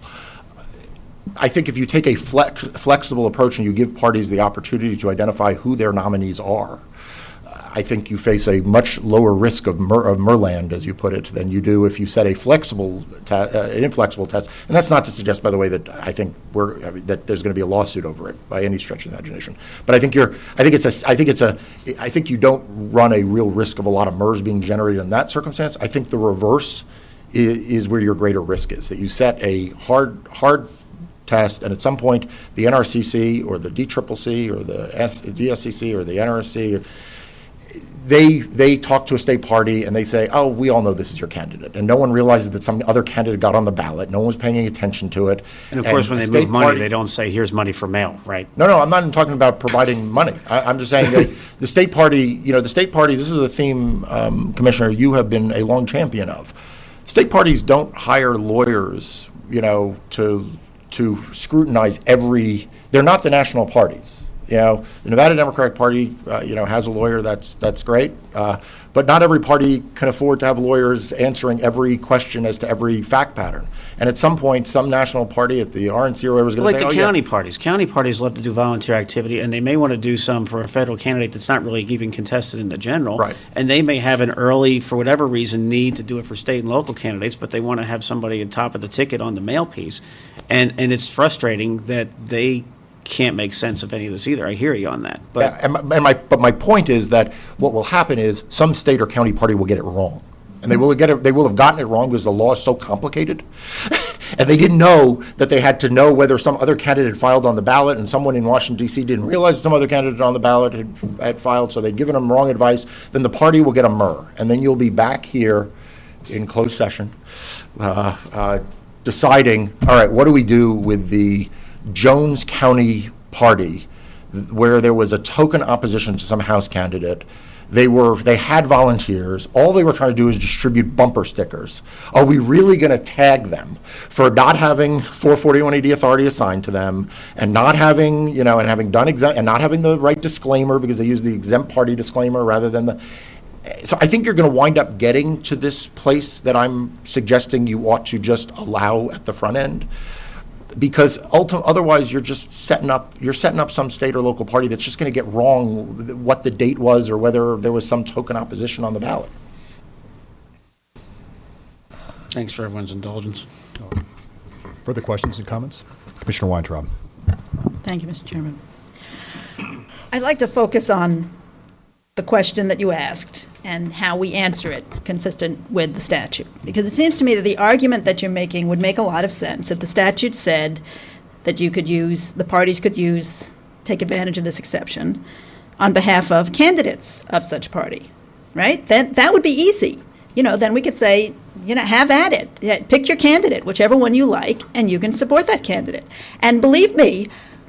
Speaker 6: I think if you take a flex, flexible approach and you give parties the opportunity to identify who their nominees are, I think you face a much lower risk of, mer, of Merland, as you put it, than you do if you set a flexible, te- uh, an inflexible test. And that's not to suggest, by the way, that I think we're I mean, that there's going to be a lawsuit over it by any stretch of the imagination. But I think you're. I think it's a. I think it's a. I think you don't run a real risk of a lot of M E Rs being generated in that circumstance. I think the reverse is, is where your greater risk is. That you set a hard, hard. test, and at some point the N R C C or the D C C C or the D S C C or the N R S C, they they talk to a state party and they say, oh, we all know this is your candidate, and no one realizes that some other candidate got on the ballot. No one was paying any attention to it.
Speaker 5: And of course, when they move money, they don't say, here's money for mail, right?
Speaker 6: No, no, I'm not even talking about providing money. I, I'm just saying that the state party, you know, the state party, this is a theme, um, Commissioner, you have been a long champion of. State parties don't hire lawyers, you know, to to scrutinize every, they're not the national parties. You know, the Nevada Democratic Party, uh, you know, has a lawyer, that's that's great, uh, but not every party can afford to have lawyers answering every question as to every fact pattern. And at some point, some national party at the R N C or whatever is going to
Speaker 5: like
Speaker 6: say,
Speaker 5: the
Speaker 6: oh,
Speaker 5: county
Speaker 6: yeah.
Speaker 5: parties. County parties love to do volunteer activity, and they may want to do some for a federal candidate that's not really even contested in the general.
Speaker 6: Right.
Speaker 5: And they may have an early, for whatever reason, need to do it for state and local candidates, but they want to have somebody at top of the ticket on the mail piece. And and it's frustrating that they can't make sense of any of this either. I hear you on that. But
Speaker 6: Yeah, and, my, and my, but my point is that what will happen is some state or county party will get it wrong. And they will get it, they will have gotten it wrong because the law is so complicated. And they didn't know that they had to know whether some other candidate filed on the ballot, and someone in Washington, D C didn't realize some other candidate on the ballot had, had filed, so they'd given them wrong advice. Then the party will get a M E R. And then you'll be back here in closed session uh, uh, deciding, all right, what do we do with the Jones County party where there was a token opposition to some House candidate? They were, they had volunteers. All they were trying to do is distribute bumper stickers. Are we really going to tag them for not having four forty-one A D authority assigned to them, and not having, you know, and having done exempt, and not having the right disclaimer because they used the exempt party disclaimer rather than the. So I think you're going to wind up getting to this place that I'm suggesting you ought to just allow at the front end. Because ulti- otherwise, you're just setting up you're setting up some state or local party that's just going to get wrong what the date was or whether there was some token opposition on the ballot.
Speaker 5: thanks for everyone's indulgence.
Speaker 2: Further questions and comments? Commissioner Weintraub.
Speaker 7: Thank you, Mister Chairman. I'd like to focus on the question that you asked and how we answer it consistent with the statute. Because it seems to me that the argument that you're making would make a lot of sense if the statute said that you could use, the parties could use, take advantage of this exception on behalf of candidates of such party, right? Then that would be easy. You know, then we could say, you know, have at it. Yeah, pick your candidate, whichever one you like, and you can support that candidate. And believe me,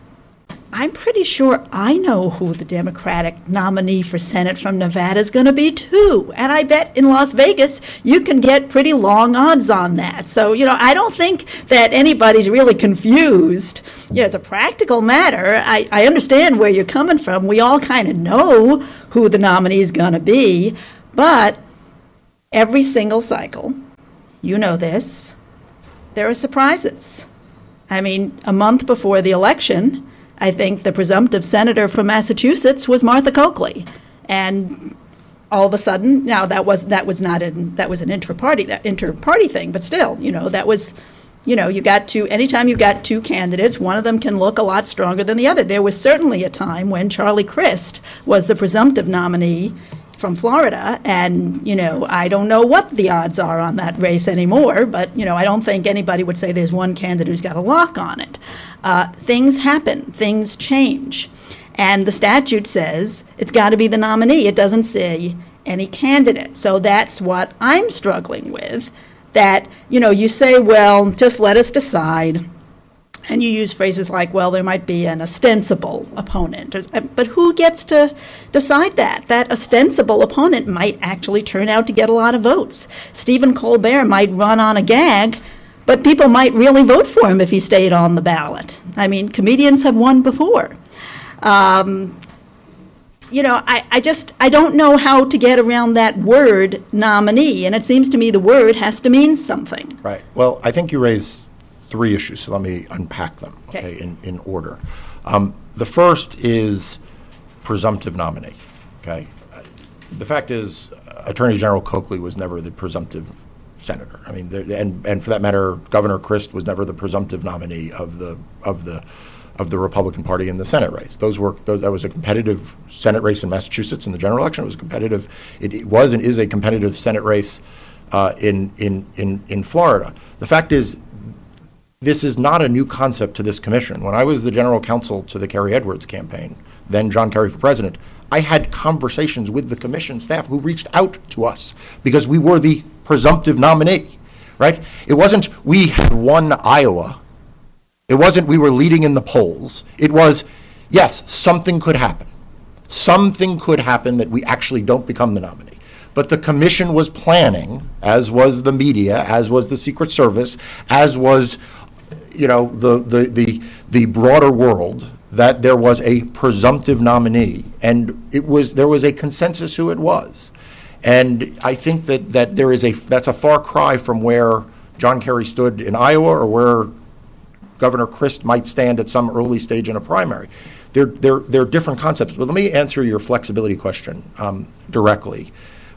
Speaker 7: I'm pretty sure I know who the Democratic nominee for Senate from Nevada is going to be, too. And I bet in Las Vegas you can get pretty long odds on that. So, you know, I don't think that anybody's really confused. You know, it's a practical matter. I, I understand where you're coming from. We all kind of know who the nominee is going to be. But every single cycle, you know this, there are surprises. I mean, a month before the election, I think the presumptive senator from Massachusetts was Martha Coakley, and all of a sudden, now that was that was not an that was an inter-party that inter-party thing, but still, you know, that was, you know, you got two. Anytime you got two candidates, one of them can look a lot stronger than the other. There was certainly a time when Charlie Crist was the presumptive nominee from Florida, and, you know, I don't know what the odds are on that race anymore, but, you know, I don't think anybody would say there's one candidate who's got a lock on it. Uh, things happen, things change, and the statute says it's got to be the nominee. It doesn't say any candidate. So that's what I'm struggling with, that, you know, you say, well, just let us decide. And you use phrases like, well, there might be an ostensible opponent. But who gets to decide that? That ostensible opponent might actually turn out to get a lot of votes. Stephen Colbert might run on a gag, but people might really vote for him if he stayed on the ballot. I mean, comedians have won before. Um, you know, I, I just, I don't know how to get around that word nominee, and it seems to me the word has to mean something.
Speaker 6: Right. Well, I think you raised three issues, so let me unpack them,
Speaker 7: Okay.
Speaker 6: okay, in, in order. Um, the first is presumptive nominee, okay? Uh, The fact is, Attorney General Coakley was never the presumptive senator. I mean, the, and, and for that matter, Governor Christ was never the presumptive nominee of the, of the, of the Republican Party in the Senate race. Those were, those, that was a competitive Senate race in Massachusetts in the general election. It was competitive, it, it was and is a competitive Senate race uh, in, in, in, in Florida. The fact is, this is not a new concept to this commission. When I was the general counsel to the Kerry Edwards campaign, then John Kerry for president, I had conversations with the commission staff who reached out to us because we were the presumptive nominee, right? It wasn't we had won Iowa. It wasn't we were leading in the polls. It was, yes, something could happen. Something could happen that we actually don't become the nominee. But the commission was planning, as was the media, as was the Secret Service, as was, you know, the the the, the broader world, that there was a presumptive nominee, and it was there was a consensus who it was. And I think that, that there is a that's a far cry from where John Kerry stood in Iowa or where Governor Christ might stand at some early stage in a primary. They're, they're, they're different concepts. But let me answer your flexibility question um, directly.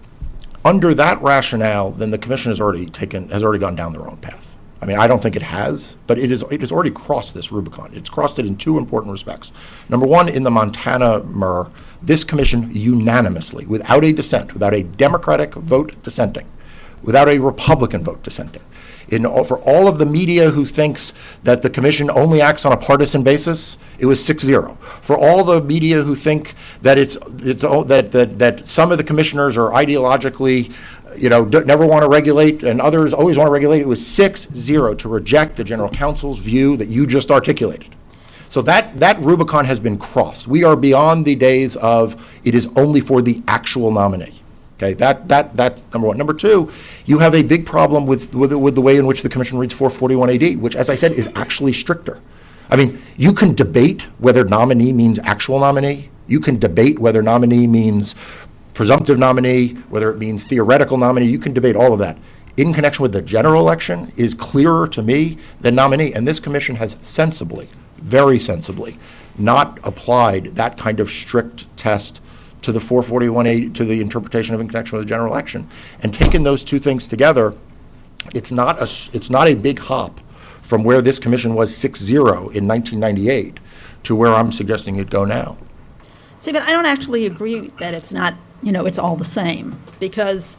Speaker 6: Under that rationale, then the commission has already taken has already gone down their own path. I mean, I don't think it has, but it is it has already crossed this Rubicon. It's crossed it in two important respects. Number one, in the Montana M R R, this commission unanimously, without a dissent, without a Democratic vote dissenting, without a Republican vote dissenting, in for all of the media who thinks that the commission only acts on a partisan basis, it was six zero. For all the media who think that it's it's that that that some of the commissioners are ideologically, you know, d- never want to regulate and others always want to regulate, it was six zero to reject the general counsel's view that you just articulated. So that that Rubicon has been crossed. We are beyond the days of it is only for the actual nominee. Okay, that that that's number one. Number two, you have a big problem with with with the way in which the commission reads four forty-one A D, which, as I said, is actually stricter. I mean, you can debate whether nominee means actual nominee. You can debate whether nominee means presumptive nominee, whether it means theoretical nominee. You can debate all of that. In connection with the general election is clearer to me than nominee, and this commission has sensibly, very sensibly, not applied that kind of strict test to the four forty-one A, to the interpretation of in connection with the general election. And taking those two things together, it's not a, it's not a big hop from where this commission was six zero in nineteen ninety-eight to where I'm suggesting it go now.
Speaker 7: See, but I don't actually agree that it's not, you know, it's all the same, because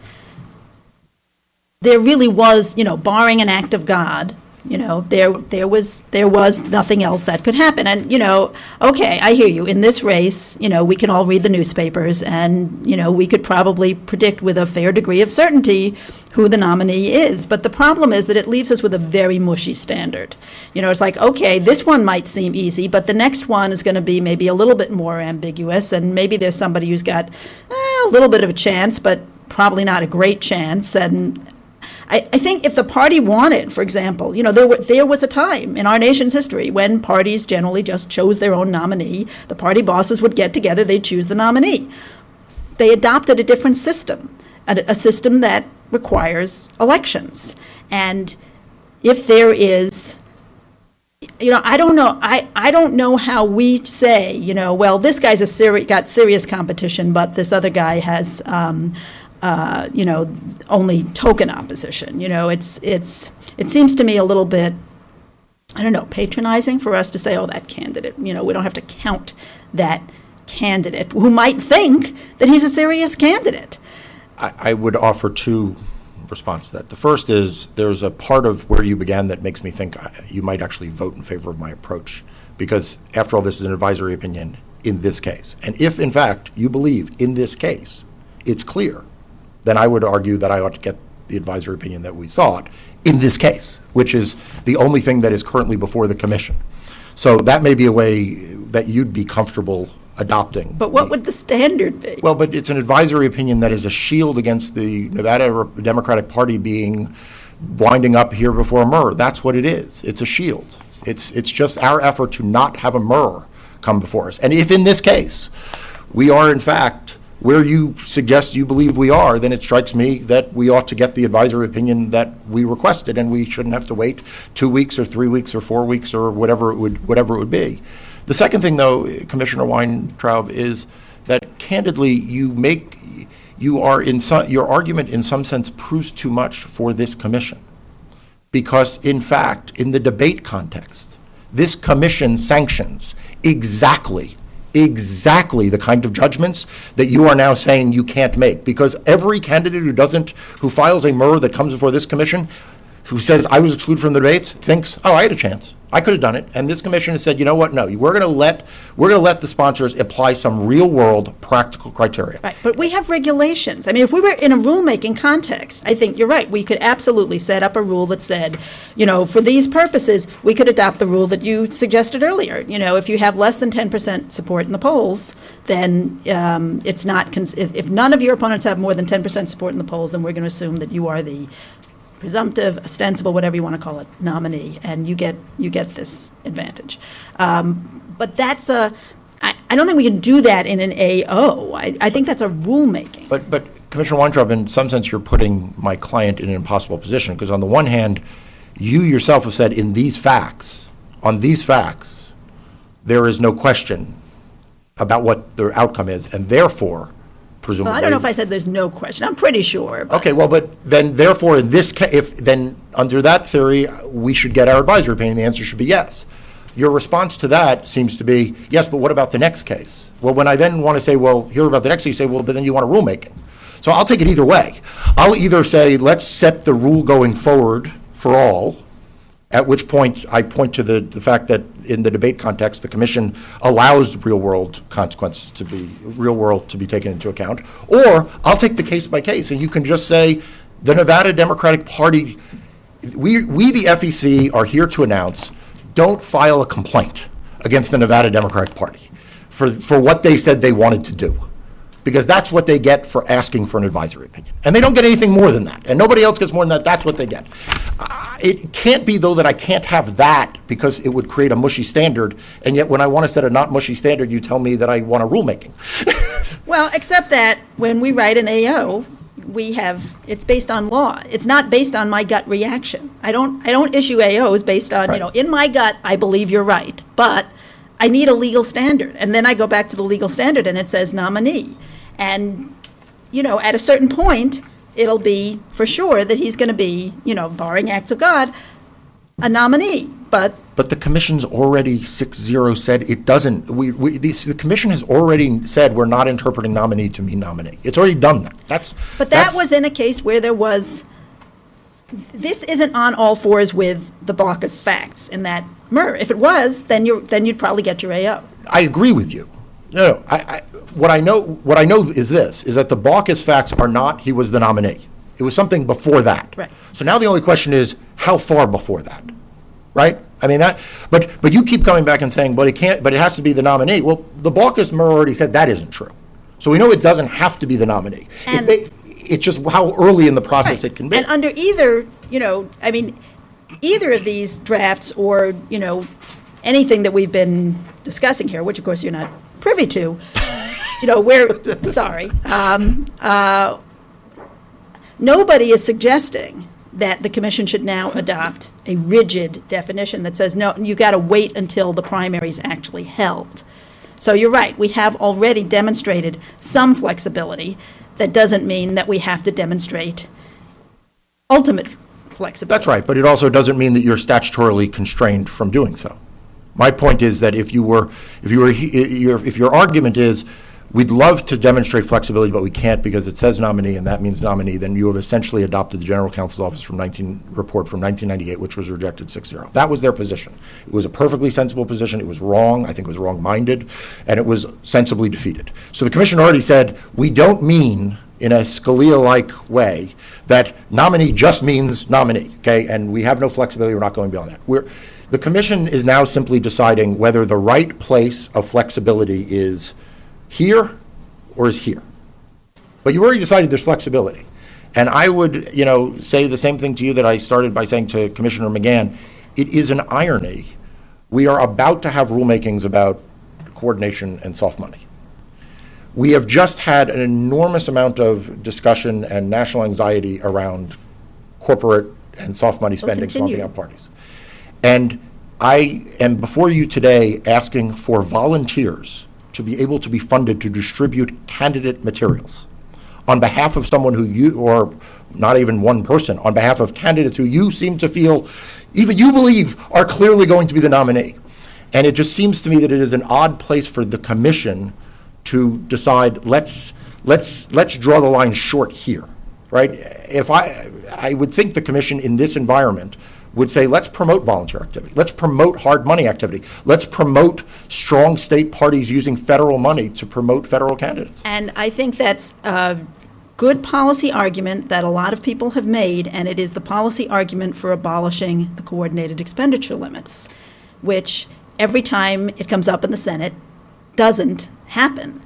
Speaker 7: there really was, you know, barring an act of God, you know, there there was there was nothing else that could happen. And, you know, okay, I hear you. In this race, you know, we can all read the newspapers and, you know, we could probably predict with a fair degree of certainty who the nominee is. But the problem is that it leaves us with a very mushy standard. You know, it's like, okay, this one might seem easy, but the next one is going to be maybe a little bit more ambiguous, and maybe there's somebody who's got eh, a little bit of a chance, but probably not a great chance. And I, I think if the party wanted, for example, you know, there, were, there was a time in our nation's history when parties generally just chose their own nominee. The party bosses would get together, they'd choose the nominee. They adopted a different system, a, a system that requires elections. And if there is, you know, I don't know, I, I don't know how we say, you know, well, this guy's a seri- got serious competition, but this other guy has, um, uh, you know, only token opposition. You know, it's it's it seems to me a little bit, I don't know, patronizing for us to say, oh, that candidate, you know, we don't have to count that candidate who might think that he's a serious candidate.
Speaker 6: I, I would offer two responses to that. The first is there's a part of where you began that makes me think you might actually vote in favor of my approach, because after all, this is an advisory opinion in this case. And if, in fact, you believe in this case it's clear, then I would argue that I ought to get the advisory opinion that we sought in this case, which is the only thing that is currently before the commission. So that may be a way that you'd be comfortable adopting.
Speaker 7: But what would the standard be?
Speaker 6: Well, but it's an advisory opinion that is a shield against the Nevada Democratic Party being winding up here before a M R R. That's what it is. It's a shield. It's it's just our effort to not have a M R R come before us. And if in this case we are in fact where you suggest you believe we are, then it strikes me that we ought to get the advisory opinion that we requested, and we shouldn't have to wait two weeks or three weeks or four weeks or whatever it would whatever it would be. The second thing, though, Commissioner Weintraub, is that candidly you make you are in some your argument in some sense proves too much for this commission, because in fact in the debate context, this commission sanctions exactly. exactly the kind of judgments that you are now saying you can't make, because every candidate who doesn't, who files a M R that comes before this commission, who says I was excluded from the debates, thinks, oh, I had a chance. I could have done it. And this commission has said, you know what? No, we're going to let we're going to let the sponsors apply some real-world practical criteria.
Speaker 7: Right, but we have regulations. I mean, if we were in a rulemaking context, I think you're right. We could absolutely set up a rule that said, you know, for these purposes, we could adopt the rule that you suggested earlier. You know, if you have less than ten percent support in the polls, then um, it's not. Cons- if, if none of your opponents have more than ten percent support in the polls, then we're going to assume that you are the presumptive, ostensible, whatever you want to call it, nominee, and you get you get this advantage. Um, but that's a, I, I don't think we can do that in an A O. I, I think that's a rulemaking.
Speaker 6: But, but Commissioner Weintraub, in some sense, you're putting my client in an impossible position, because on the one hand, you yourself have said in these facts, on these facts, there is no question about what the outcome is, and therefore, presumably.
Speaker 7: Well, I don't know if I said there's no question. I'm pretty sure. But.
Speaker 6: Okay, well, but then therefore in this case, if then under that theory, we should get our advisory opinion. The answer should be yes. Your response to that seems to be, yes, but what about the next case? Well, when I then want to say, well, hear about the next case, you say, well, but then you want a rulemaking. So I'll take it either way. I'll either say, let's set the rule going forward for all, at which point I point to the, the fact that in the debate context, the commission allows real-world consequences to be, real-world to be taken into account, or I'll take the case by case, and you can just say, the Nevada Democratic Party, we, we the F E C are here to announce, don't file a complaint against the Nevada Democratic Party for, for what they said they wanted to do, because that's what they get for asking for an advisory opinion. And they don't get anything more than that, and nobody else gets more than that. That's what they get. Uh, it can't be, though, that I can't have that because it would create a mushy standard, and yet when I want to set a not mushy standard, you tell me that I want a rulemaking.
Speaker 7: Well, except that when we write an A O, we have, it's based on law. It's not based on my gut reaction. I don't I don't issue A Os based on,
Speaker 6: Right.
Speaker 7: you know, in my gut, I believe you're right, but I need a legal standard. And then I go back to the legal standard and it says nominee. And, you know, at a certain point, it'll be for sure that he's going to be, you know, barring acts of God, a nominee. But
Speaker 6: But the commission's already six zero said it doesn't. We, we the, the commission has already said we're not interpreting nominee to mean nominee. It's already done that. That's.
Speaker 7: But that
Speaker 6: that's,
Speaker 7: was in a case where there was, this isn't on all fours with the Baucus facts in that M R. If it was, then you then you'd probably get your A O.
Speaker 6: I agree with you. No, no. I, I, what I know, what I know is this: is that the Baucus facts are not he was the nominee. It was something before that.
Speaker 7: Right.
Speaker 6: So now the only question is how far before that, right? I mean that. But but you keep coming back and saying, but it can't. But it has to be the nominee. Well, the Baucus M R already said that isn't true. So we know it doesn't have to be the nominee.
Speaker 7: And-
Speaker 6: it, it's just how early in the process
Speaker 7: Right.
Speaker 6: it can be.
Speaker 7: And under either, you know, I mean, either of these drafts or, you know, anything that we've been discussing here, which of course you're not privy to, you know, we're, sorry, um, uh, nobody is suggesting that the commission should now adopt a rigid definition that says, no, you got to wait until the primary is actually held. So you're right, we have already demonstrated some flexibility. That doesn't mean that we have to demonstrate ultimate flexibility.
Speaker 6: That's right, but it also doesn't mean that you're statutorily constrained from doing so. My point is that if you were, if you were, your, if your argument is, we'd love to demonstrate flexibility, but we can't because it says nominee and that means nominee, then you have essentially adopted the General Counsel's Office from nineteen report from nineteen ninety-eight, which was rejected six zero. That was their position. It was a perfectly sensible position. It was wrong. I think it was wrong-minded, and it was sensibly defeated. So the commission already said, we don't mean in a Scalia-like way that nominee just means nominee, okay? And we have no flexibility. We're not going beyond that. We're, the commission is now simply deciding whether the right place of flexibility is here or is here. But you already decided there's flexibility. And I would, you know, say the same thing to you that I started by saying to Commissioner McGahn. It is an irony. We are about to have rulemakings about coordination and soft money. We have just had an enormous amount of discussion and national anxiety around corporate and soft money spending
Speaker 7: continue.
Speaker 6: swamping out parties. And I am before you today asking for volunteers to be able to be funded to distribute candidate materials on behalf of someone who you, or not even one person, on behalf of candidates who you seem to feel, even you believe, are clearly going to be the nominee. And it just seems to me that it is an odd place for the commission to decide, let's, let's, let's draw the line short here, right? If I, I would think the commission in this environment would say, let's promote volunteer activity. Let's promote hard money activity. Let's promote strong state parties using federal money to promote federal candidates.
Speaker 7: And I think that's a good policy argument that a lot of people have made, and it is the policy argument for abolishing the coordinated expenditure limits, which every time it comes up in the Senate doesn't happen.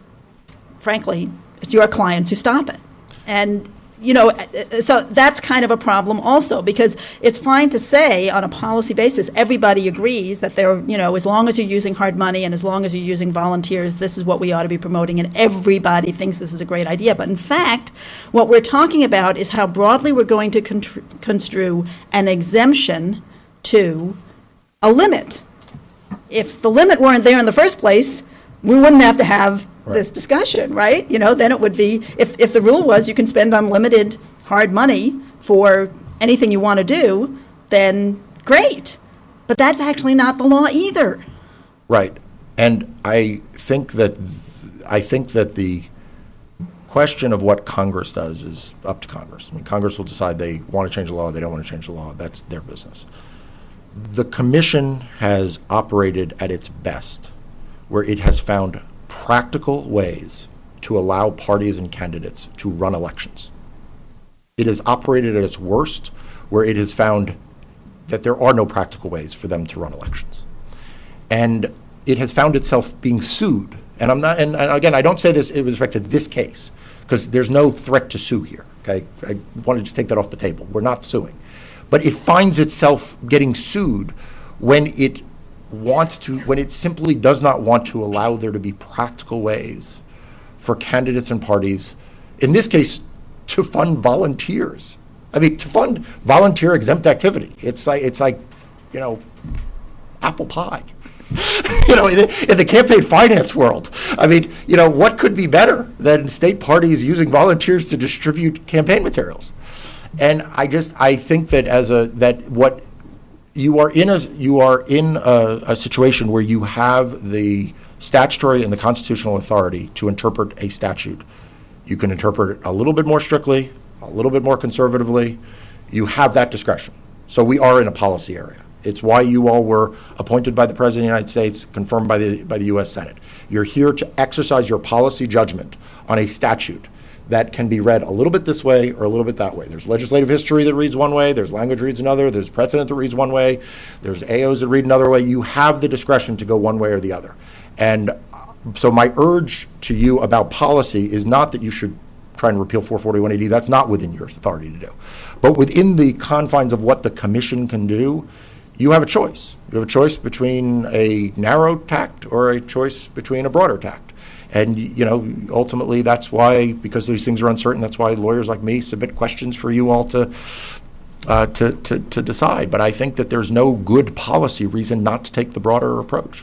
Speaker 7: Frankly, it's your clients who stop it. And you know, so that's kind of a problem also, because it's fine to say on a policy basis, everybody agrees that they're, you know, as long as you're using hard money and as long as you're using volunteers, this is what we ought to be promoting, and everybody thinks this is a great idea. But in fact, what we're talking about is how broadly we're going to contr- construe an exemption to a limit. If the limit weren't there in the first place, we wouldn't have to have this discussion, right? You know, then it would be, if, if the rule was you can spend unlimited hard money for anything you want to do, then great. But that's actually not the law either.
Speaker 6: Right. And I think that, I think that the question of what Congress does is up to Congress. I mean, Congress will decide they want to change the law, they don't want to change the law. That's their business. The commission has operated at its best where it has found practical ways to allow parties and candidates to run elections. It has operated at its worst where it has found that there are no practical ways for them to run elections. And it has found itself being sued. And I'm not, and again, I don't say this with respect to this case, because there's no threat to sue here, okay? I want to just take that off the table. We're not suing. But it finds itself getting sued when it wants to, when it simply does not want to allow there to be practical ways for candidates and parties, in this case, to fund volunteers. I mean, to fund volunteer exempt activity. It's like, it's like, you know, apple pie. You know, in the, in the campaign finance world, I mean, you know, what could be better than state parties using volunteers to distribute campaign materials? And I just, I think that as a, that what you are in a, you are in a, a situation where you have the statutory and the constitutional authority to interpret a statute. You can interpret it a little bit more strictly, a little bit more conservatively. You have that discretion. So we are in a policy area. It's why you all were appointed by the President of the United States, confirmed by the, by the U S Senate. You're here to exercise your policy judgment on a statute that can be read a little bit this way or a little bit that way. There's legislative history that reads one way, there's language reads another, there's precedent that reads one way, there's A Os that read another way. You have the discretion to go one way or the other. And so my urge to you about policy is not that you should try and repeal four forty-one A D. That's not within your authority to do. But within the confines of what the commission can do, you have a choice. You have a choice between a narrow tact or a choice between a broader tact. And, you know, ultimately that's why, because these things are uncertain, that's why lawyers like me submit questions for you all to, uh, to, to, to decide. But I think that there's no good policy reason not to take the broader approach.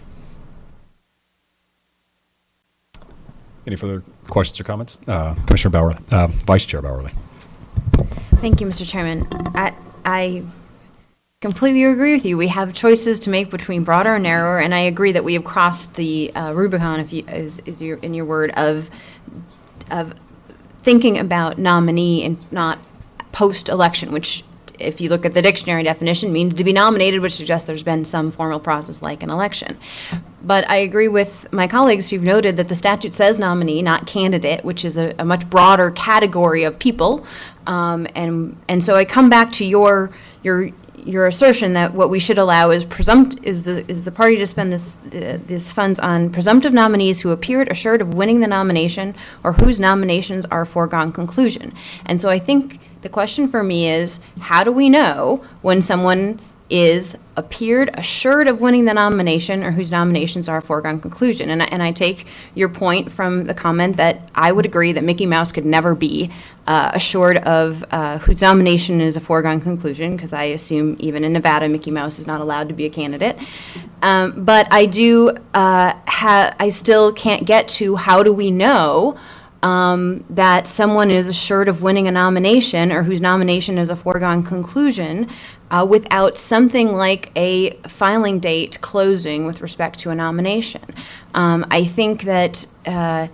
Speaker 2: Any further questions or comments? Uh, Commissioner Bauerle, uh, Vice Chair Bauerle.
Speaker 3: Thank you, Mister Chairman. I, I completely agree with you. We have choices to make between broader and narrower, and I agree that we have crossed the uh, Rubicon, if you, is, is your, in your word, of of thinking about nominee and not post-election, which, if you look at the dictionary definition, means to be nominated, which suggests there's been some formal process like an election. But I agree with my colleagues who've noted that the statute says nominee, not candidate, which is a, a much broader category of people. Um, and and so I come back to your your your assertion that what we should allow is presumpt is the is the party to spend this uh, these funds on presumptive nominees who appeared assured of winning the nomination or whose nominations are a foregone conclusion. And so I think the question for me is, how do we know when someone is appeared assured of winning the nomination or whose nominations are a foregone conclusion. And I, and I take your point from the comment that I would agree that Mickey Mouse could never be uh, assured of uh, whose nomination is a foregone conclusion, because I assume even in Nevada, Mickey Mouse is not allowed to be a candidate. Um, but I do, uh, ha- I still can't get to how do we know Um, that someone is assured of winning a nomination or whose nomination is a foregone conclusion uh, without something like a filing date closing with respect to a nomination. Um, I think that, uh,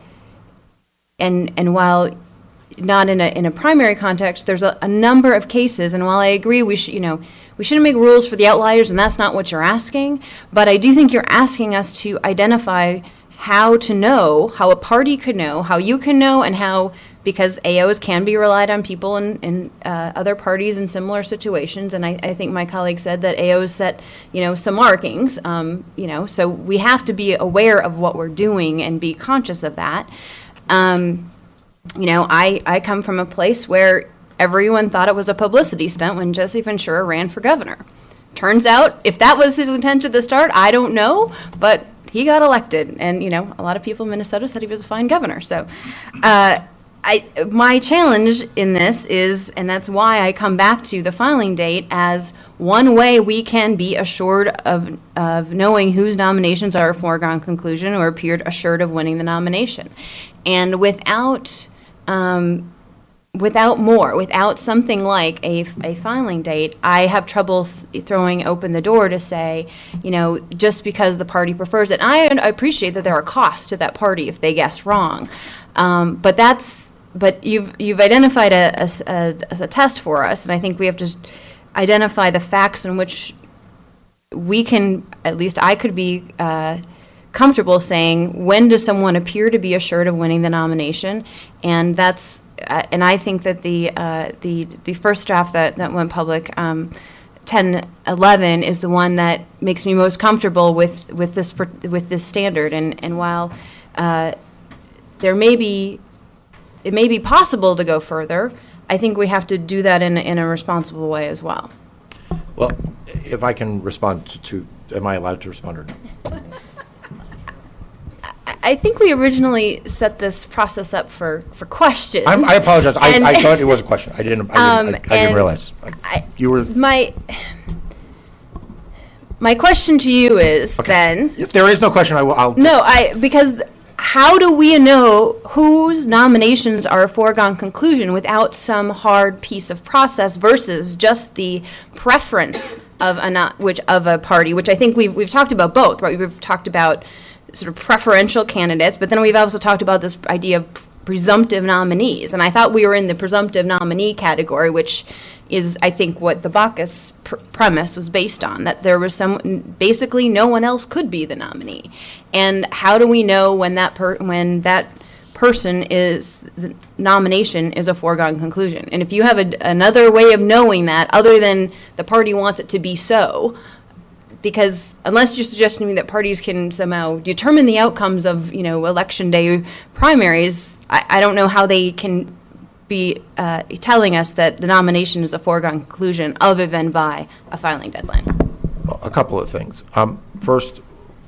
Speaker 3: and and while not in a in a primary context, there's a, a number of cases, and while I agree we should, you know, we shouldn't make rules for the outliers, and that's not what you're asking, but I do think you're asking us to identify how to know, how a party could know, how you can know, and how, because A Os can be relied on people in, in uh, other parties in similar situations, and I, I think my colleague said that A Os set, you know, some markings, um, you know, so we have to be aware of what we're doing and be conscious of that. Um, you know, I, I come from a place where everyone thought it was a publicity stunt when Jesse Ventura ran for governor. Turns out, if that was his intent at the start, I don't know, but he got elected, and you know, a lot of people in Minnesota said he was a fine governor. So, uh, I my challenge in this is, and that's why I come back to the filing date as one way we can be assured of of knowing whose nominations are a foregone conclusion or appeared assured of winning the nomination, and without. Um, Without more, without something like a, a filing date, I have trouble s- throwing open the door to say, you know, just because the party prefers it. And I, I appreciate that there are costs to that party if they guess wrong, um, but that's but you've you've identified a, a, a, a test for us, and I think we have to identify the facts in which we can, at least I could be uh, comfortable saying, when does someone appear to be assured of winning the nomination, and that's. Uh, and I think that the uh, the the first draft that, that went public, um, ten eleven, is the one that makes me most comfortable with, with this with this standard. And and while uh, there may be, it may be possible to go further, I think we have to do that in in a responsible way as well.
Speaker 6: Well, if I can respond to, to am I allowed to respond or no?
Speaker 3: I think we originally set this process up for, for questions.
Speaker 6: I'm, I apologize. I,
Speaker 3: And-
Speaker 6: I thought it was a question. I didn't. I didn't,
Speaker 3: Um,
Speaker 6: I, I didn't
Speaker 3: and
Speaker 6: realize.
Speaker 3: I-
Speaker 6: You were.
Speaker 3: My my question to you is
Speaker 6: Okay.
Speaker 3: then.
Speaker 6: If there is no question, I will. I'll
Speaker 3: No, I, because how do we know whose nominations are a foregone conclusion without some hard piece of process versus just the preference of a not, which of a party, which I think we've we've talked about both, right? We've talked about sort of preferential candidates, but then we've also talked about this idea of presumptive nominees, and I thought we were in the presumptive nominee category, which is, I think, what the Baucus pr- premise was based on, that there was some, basically no one else could be the nominee. And how do we know when that per, when that person is, the nomination is a foregone conclusion? And if you have a, another way of knowing that, other than the party wants it to be so, because unless you're suggesting to me that parties can somehow determine the outcomes of, you know, election day primaries, I, I don't know how they can be uh, telling us that the nomination is a foregone conclusion other than by a filing deadline.
Speaker 6: Well, a couple of things. Um, first,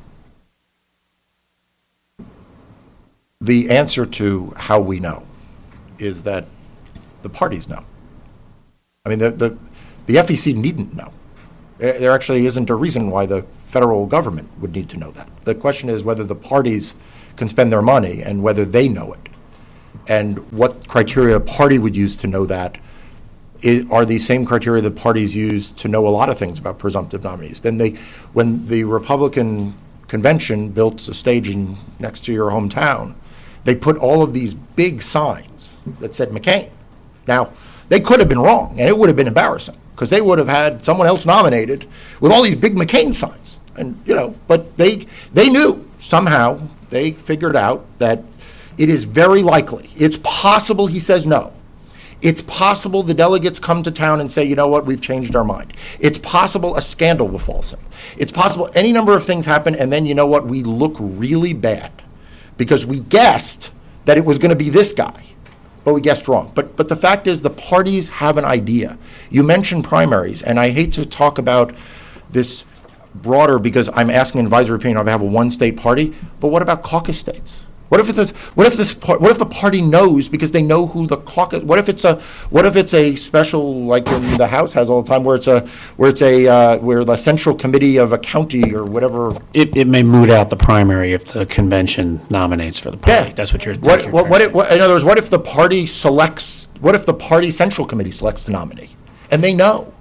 Speaker 6: the answer to how we know is that the parties know. I mean, the the, the F E C needn't know. There actually isn't a reason why the federal government would need to know that. The question is whether the parties can spend their money and whether they know it. And what criteria a party would use to know that i- are the same criteria that parties use to know a lot of things about presumptive nominees. Then they, when the Republican convention built a stage in, next to your hometown, they put all of these big signs that said McCain. Now, they could have been wrong, and it would have been embarrassing, because they would have had someone else nominated with all these big McCain signs. And, you know, but they they knew somehow, they figured out that it is very likely, it's possible he says no. It's possible the delegates come to town and say, you know what, we've changed our mind. It's possible a scandal befalls him. It's possible any number of things happen, and then, you know what, we look really bad because we guessed that it was going to be this guy, but we guessed wrong. But but the fact is, the parties have an idea. You mentioned primaries, and I hate to talk about this broader because I'm asking an advisory opinion on behalf of one state party, but what about caucus states? What if this? What if this? What if the party knows because they know who the caucus? What if it's a? What if it's a special, like in the House has all the time, where it's a where it's a uh, where the central committee of a county or whatever.
Speaker 5: It, it may moot out the primary if the convention nominates for the party.
Speaker 6: Yeah,
Speaker 5: That's what you're.
Speaker 6: What?
Speaker 5: you're
Speaker 6: What? What, if, what? In other words, what if the party selects? What if the party central committee selects the nominee, and they know?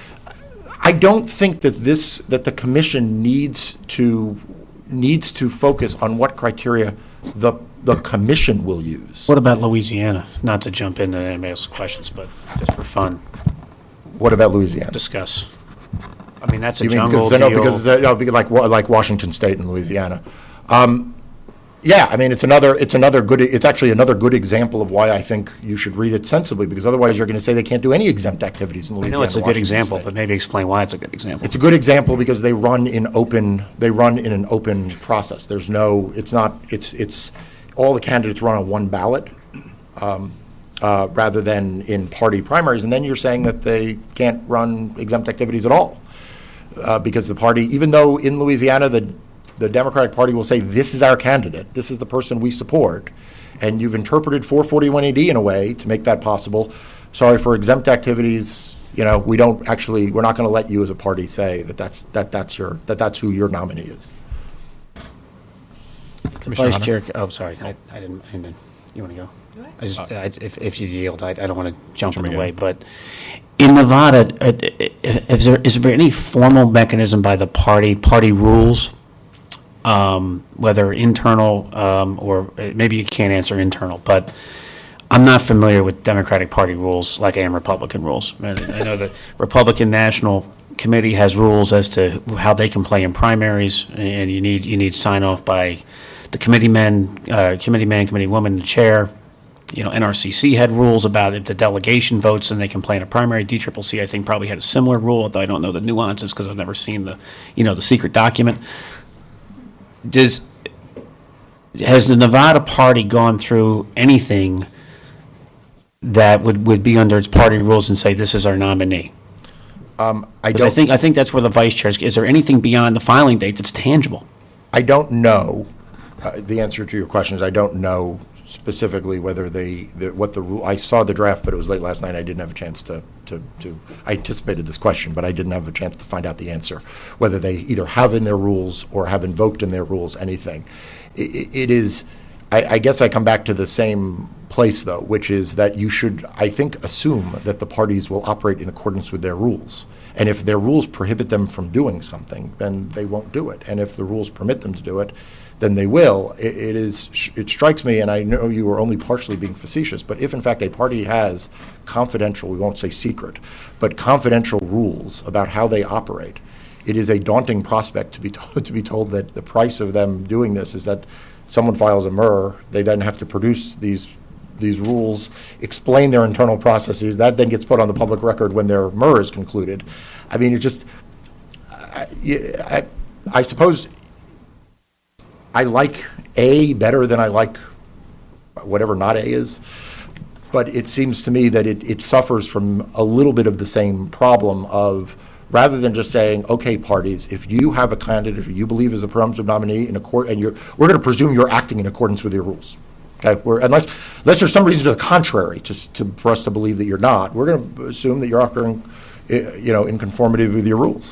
Speaker 6: I don't think that this that the commission needs to needs to focus on what criteria the the commission will use.
Speaker 5: What about Louisiana? Not to jump into anybody else's questions, but just for fun,
Speaker 6: What about Louisiana?
Speaker 5: discuss. I mean, that's a
Speaker 6: You mean
Speaker 5: jungle
Speaker 6: because
Speaker 5: deal.
Speaker 6: no, because uh, no, because like Wa- like Washington State and Louisiana. Um, yeah, I mean it's another it's another good it's actually another good example of why I think you should read it sensibly, because otherwise you're going to say they can't do any exempt activities in
Speaker 5: I
Speaker 6: Louisiana.
Speaker 5: know it's a good
Speaker 6: Washington
Speaker 5: example,
Speaker 6: State.
Speaker 5: but maybe explain why it's a good example.
Speaker 6: It's a good example because they run in open, they run in an open process. There's no, it's not, it's, it's, all the candidates run on one ballot, um, uh, rather than in party primaries. And then you're saying that they can't run exempt activities at all. Uh, because the party, even though in Louisiana, the, the Democratic Party will say, this is our candidate, this is the person we support, and you've interpreted four forty-one A D in a way to make that possible. Sorry, for exempt activities, you know, we don't actually, we're not going to let you as a party say that that's, that that's your, that that's who your nominee is.
Speaker 2: Commissioner
Speaker 5: Vice
Speaker 2: Hunter?
Speaker 5: Chair, oh, sorry, I, I didn't, I didn't, you want to go? I just, I, if, if you yield, I, I don't want to jump in the
Speaker 2: Commissioner
Speaker 5: way, but in Nevada, uh, is there, is there any formal mechanism by the party, party rules, um, whether internal, um, or uh, maybe you can't answer internal, but I'm not familiar with Democratic Party rules like I am Republican rules. I I know the Republican National Committee has rules as to how they can play in primaries, and you need, you need sign off by the committeemen, uh, committeeman, committeewoman, the chair. You know, N R C C had rules about if the delegation votes and they can play in a primary. D C C C, I think, probably had a similar rule, although I don't know the nuances because I've never seen the, you know, the secret document. Does, has the Nevada Party gone through anything that would, would be under its party rules and say, this is our nominee?
Speaker 6: I
Speaker 5: 'Cause I
Speaker 6: don't,
Speaker 5: think, I think that's where the vice chair is. Is there anything beyond the filing date that's tangible?
Speaker 6: I don't know. Uh, the answer to your question is I don't know specifically whether they, the, what the rule, I saw the draft, but it was late last night. I didn't have a chance to, to, to, I anticipated this question, but I didn't have a chance to find out the answer, whether they either have in their rules or have invoked in their rules anything. It, it is, I, I guess I come back to the same place, though, which is that you should, I think, assume that the parties will operate in accordance with their rules. And if their rules prohibit them from doing something, then they won't do it. And if the rules permit them to do it, then they will. It, it is. It strikes me, and I know you are only partially being facetious, but if in fact a party has confidential, we won't say secret, but confidential rules about how they operate, it is a daunting prospect to be told, to be told that the price of them doing this is that someone files a M R R, they then have to produce these these rules, explain their internal processes, that then gets put on the public record when their M R R is concluded. I mean, it just, I, I, I suppose I like A better than I like whatever not A is, but it seems to me that it, it suffers from a little bit of the same problem of, rather than just saying, okay, parties, if you have a candidate who you believe is a presumptive nominee in accord, and you're, we're going to presume you're acting in accordance with your rules. Okay, we're, unless unless there's some reason to the contrary, just to, for us to believe that you're not, we're going to assume that you're operating, you know, in conformity with your rules.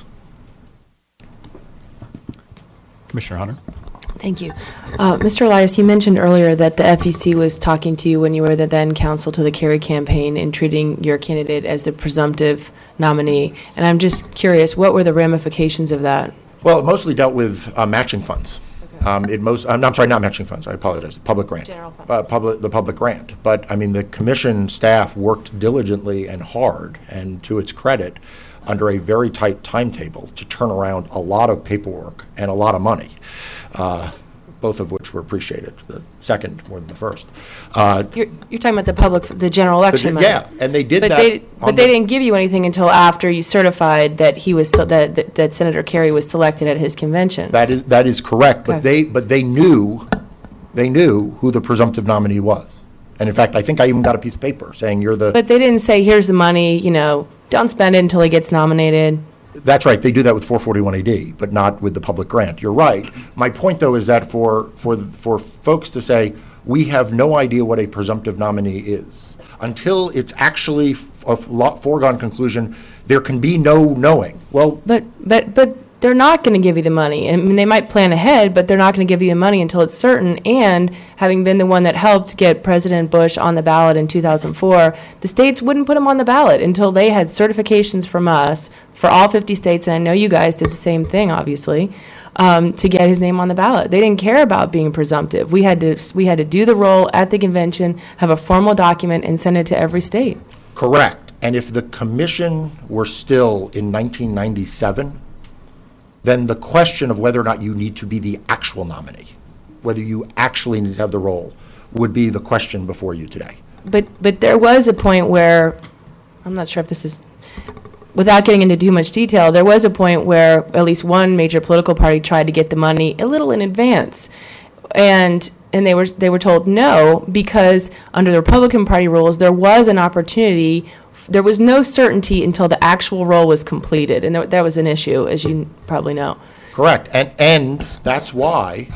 Speaker 2: Commissioner Hunter?
Speaker 8: Thank you. Uh, Mister Elias, you mentioned earlier that the F E C was talking to you when you were the then counsel to the Kerry campaign and treating your candidate as the presumptive nominee. And I'm just curious, what were the ramifications of that?
Speaker 6: Well, it mostly dealt with uh, matching funds. Um, it most, I'm, I'm sorry, not matching funds, I apologize, public grant.
Speaker 8: General fund.
Speaker 6: Uh, public, the public grant. But, I mean, the commission staff worked diligently and hard, and to its credit, under a very tight timetable to turn around a lot of paperwork and a lot of money, uh, both of which were appreciated, the second more than the first. Uh,
Speaker 8: You're, you're talking about the public, the general election money.
Speaker 6: yeah, and they did
Speaker 8: But
Speaker 6: that.
Speaker 8: they,
Speaker 6: on
Speaker 8: but they
Speaker 6: the-
Speaker 8: didn't give you anything until after you certified that he was, se- that, that that Senator Kerry was selected at his convention.
Speaker 6: That is, that is correct, but
Speaker 8: Okay.
Speaker 6: they, but they knew, they knew who the presumptive nominee was. And in fact, I think I even got a piece of paper saying you're the.
Speaker 8: But they didn't say, here's the money, you know, don't spend it until he gets nominated.
Speaker 6: That's right. They do that with four forty-one A D, but not with the public grant. You're right. My point, though, is that for for for folks to say we have no idea what a presumptive nominee is until it's actually a foregone conclusion, there can be no knowing. Well,
Speaker 8: but but but they're not going to give you the money. I mean, they might plan ahead, but they're not going to give you the money until it's certain. And having been the one that helped get President Bush on the ballot in two thousand four, the states wouldn't put him on the ballot until they had certifications from us for all fifty states, and I know you guys did the same thing, obviously, um, to get his name on the ballot. They didn't care about being presumptive. We had to we had to do the roll at the convention, have a formal document, and send it to every state.
Speaker 6: Correct. And if the commission were still in nineteen ninety-seven, then the question of whether or not you need to be the actual nominee, whether you actually need to have the role, would be the question before you today.
Speaker 8: But but there was a point where, I'm not sure if this is, without getting into too much detail, there was a point where at least one major political party tried to get the money a little in advance. And and they were they were told no, because under the Republican Party rules, there was an opportunity. There was no certainty until the actual roll was completed, and there, that was an issue, as you probably know.
Speaker 6: Correct, and and that's why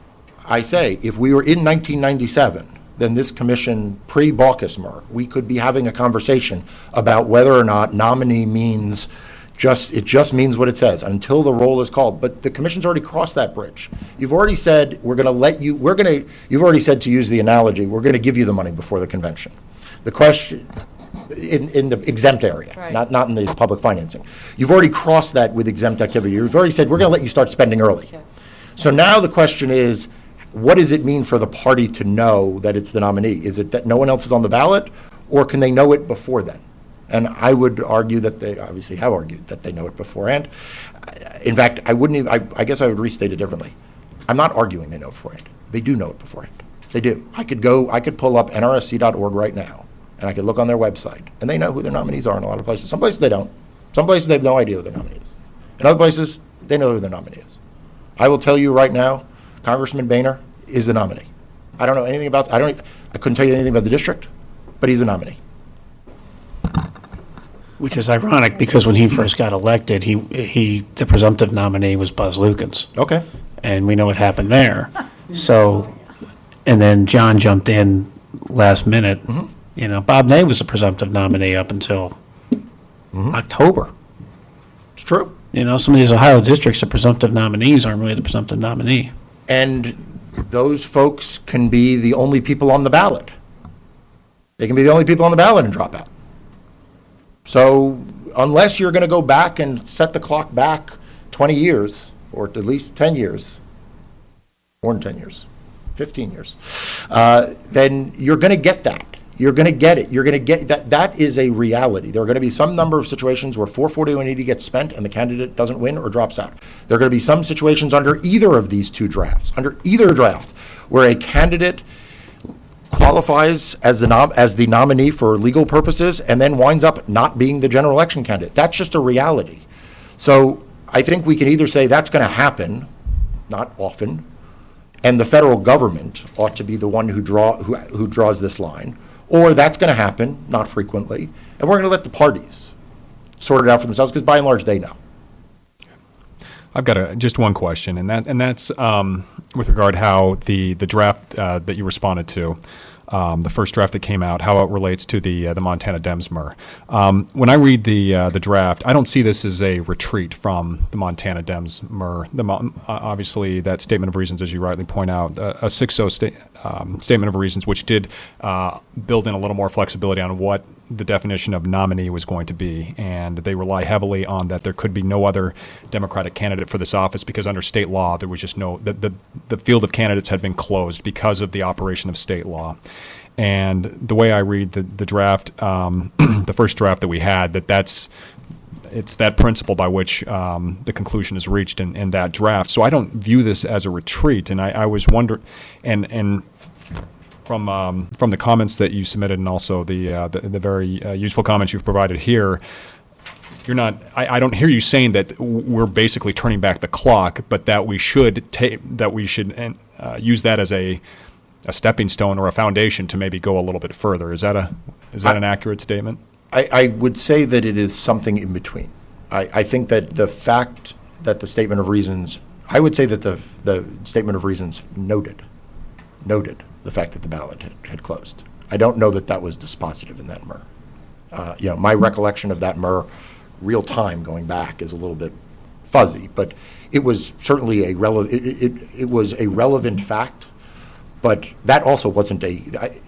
Speaker 6: I say if we were in nineteen ninety-seven, then this commission pre-Baucusmer, we could be having a conversation about whether or not nominee means just it just means what it says until the roll is called. But the commission's already crossed that bridge. You've already said we're going to let you. We're going to. You've already said, to use the analogy, we're going to give you the money before the convention. The question. In, in the exempt area, right. not not in the public financing. You've already crossed that with exempt activity. You've already said, we're going to let you start spending early. Okay. So now the question is, what does it mean for the party to know that it's the nominee? Is it that no one else is on the ballot, or can they know it before then? And I would argue that they obviously have argued that they know it beforehand. In fact, I wouldn't even, I, I guess I would restate it differently. I'm not arguing they know it beforehand. They do know it beforehand. They do. I could go, I could pull up N R S C dot org right now, and I could look on their website, and they know who their nominees are in a lot of places. Some places they don't. Some places they have no idea who their nominee is. In other places, they know who their nominee is. I will tell you right now, Congressman Boehner is the nominee. I don't know anything about, I don't, I couldn't tell you anything about the district, but he's a nominee.
Speaker 5: Which is ironic, because when he first got elected, he, he the presumptive nominee was Buzz Lukens.
Speaker 6: Okay.
Speaker 5: And we know what happened there. So, and then John jumped in last minute. Mm-hmm. You know, Bob Ney was a presumptive nominee up until mm-hmm. October.
Speaker 6: It's true.
Speaker 5: You know, some of these Ohio districts, the presumptive nominees aren't really the presumptive nominee.
Speaker 6: And those folks can be the only people on the ballot. They can be the only people on the ballot and drop out. So unless you're going to go back and set the clock back twenty years, or at least ten years, more than ten years, fifteen years, uh, then you're going to get that. You're going to get it. You're going to get that. That is a reality. There are going to be some number of situations where four forty-one A D gets spent and the candidate doesn't win or drops out. There are going to be some situations under either of these two drafts, under either draft, where a candidate qualifies as the nom- as the nominee for legal purposes and then winds up not being the general election candidate. That's just a reality. So I think we can either say that's going to happen, not often, and the federal government ought to be the one who draw who, who draws this line, or that's going to happen, not frequently, and we're going to let the parties sort it out for themselves, because by and large they know.
Speaker 2: I've got a, just one question, and that and that's um, with regard how the the draft uh, that you responded to, um, the first draft that came out, how it relates to the uh, the Montana Dems M R. Um, when I read the uh, the draft, I don't see this as a retreat from the Montana Dems M R. The uh, obviously that statement of reasons, as you rightly point out, uh, a six oh sta- um, statement of reasons, which did uh, build in a little more flexibility on what the definition of nominee was going to be, and they rely heavily on that there could be no other Democratic candidate for this office, because under state law there was just no the the, the field of candidates had been closed because of the operation of state law. And the way I read the the draft, um, the first draft that we had, that that's it's that principle by which um, the conclusion is reached in, in that draft. So I don't view this as a retreat, and I, I was wondering, and and. From um, from the comments that you submitted, and also the uh, the, the very uh, useful comments you've provided here, you're not. I, I don't hear you saying that we're basically turning back the clock, but that we should take that we should uh, use that as a a stepping stone or a foundation to maybe go a little bit further. Is that a is that
Speaker 6: I,
Speaker 2: an accurate statement?
Speaker 6: I, I would say that it is something in between. I, I think that the fact that the statement of reasons, I would say that the, the statement of reasons noted, noted the fact that the ballot had, had closed. I don't know that that was dispositive in that M E R. Uh, you know, my recollection of that M E R, real time going back, is a little bit fuzzy, but it was certainly a relevant. It, it, it was a relevant fact, but that also wasn't a. I,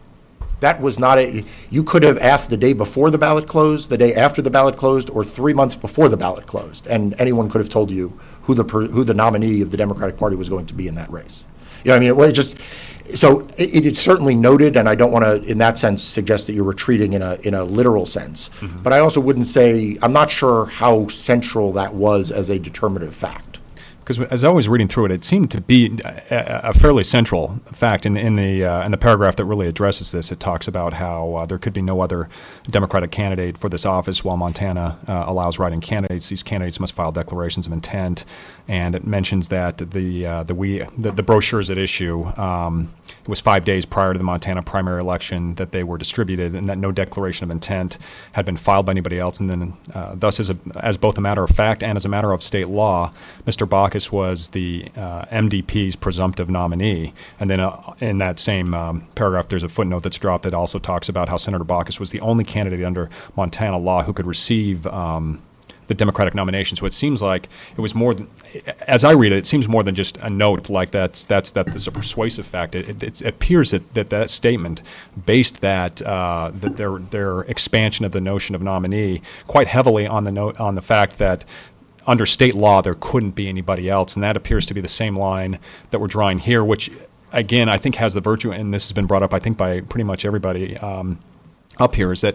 Speaker 6: that was not a. You could have asked the day before the ballot closed, the day after the ballot closed, or three months before the ballot closed, and anyone could have told you who the per, who the nominee of the Democratic Party was going to be in that race. You know, what I mean, it, well, it just. So it, it certainly noted, and I don't want to, in that sense, suggest that you're retreating in a in a literal sense. Mm-hmm. But I also wouldn't say, I'm not sure how central that was as a determinative fact.
Speaker 2: Because as I was reading through it, it seemed to be a, a fairly central fact in, in the uh, in the paragraph that really addresses this. It talks about how uh, there could be no other Democratic candidate for this office while Montana uh, allows write-in candidates. These candidates must file declarations of intent, and it mentions that the uh, the we the, the brochures at issue. Um, it was five days prior to the Montana primary election that they were distributed, and that no declaration of intent had been filed by anybody else. And then, uh, thus, as a, as both a matter of fact and as a matter of state law, Mister Baucus was the uh, M D P's presumptive nominee. And then uh, in that same um, paragraph, there's a footnote that's dropped that also talks about how Senator Baucus was the only candidate under Montana law who could receive um, the Democratic nomination. So it seems like it was more than, as I read it, it seems more than just a note like that's that's that is a persuasive fact. It, it, it appears that, that that statement based that uh, that their their expansion of the notion of nominee quite heavily on the note on the fact that under state law there couldn't be anybody else, and that appears to be the same line that we're drawing here, which again I think has the virtue, and this has been brought up I think by pretty much everybody um, up here, is that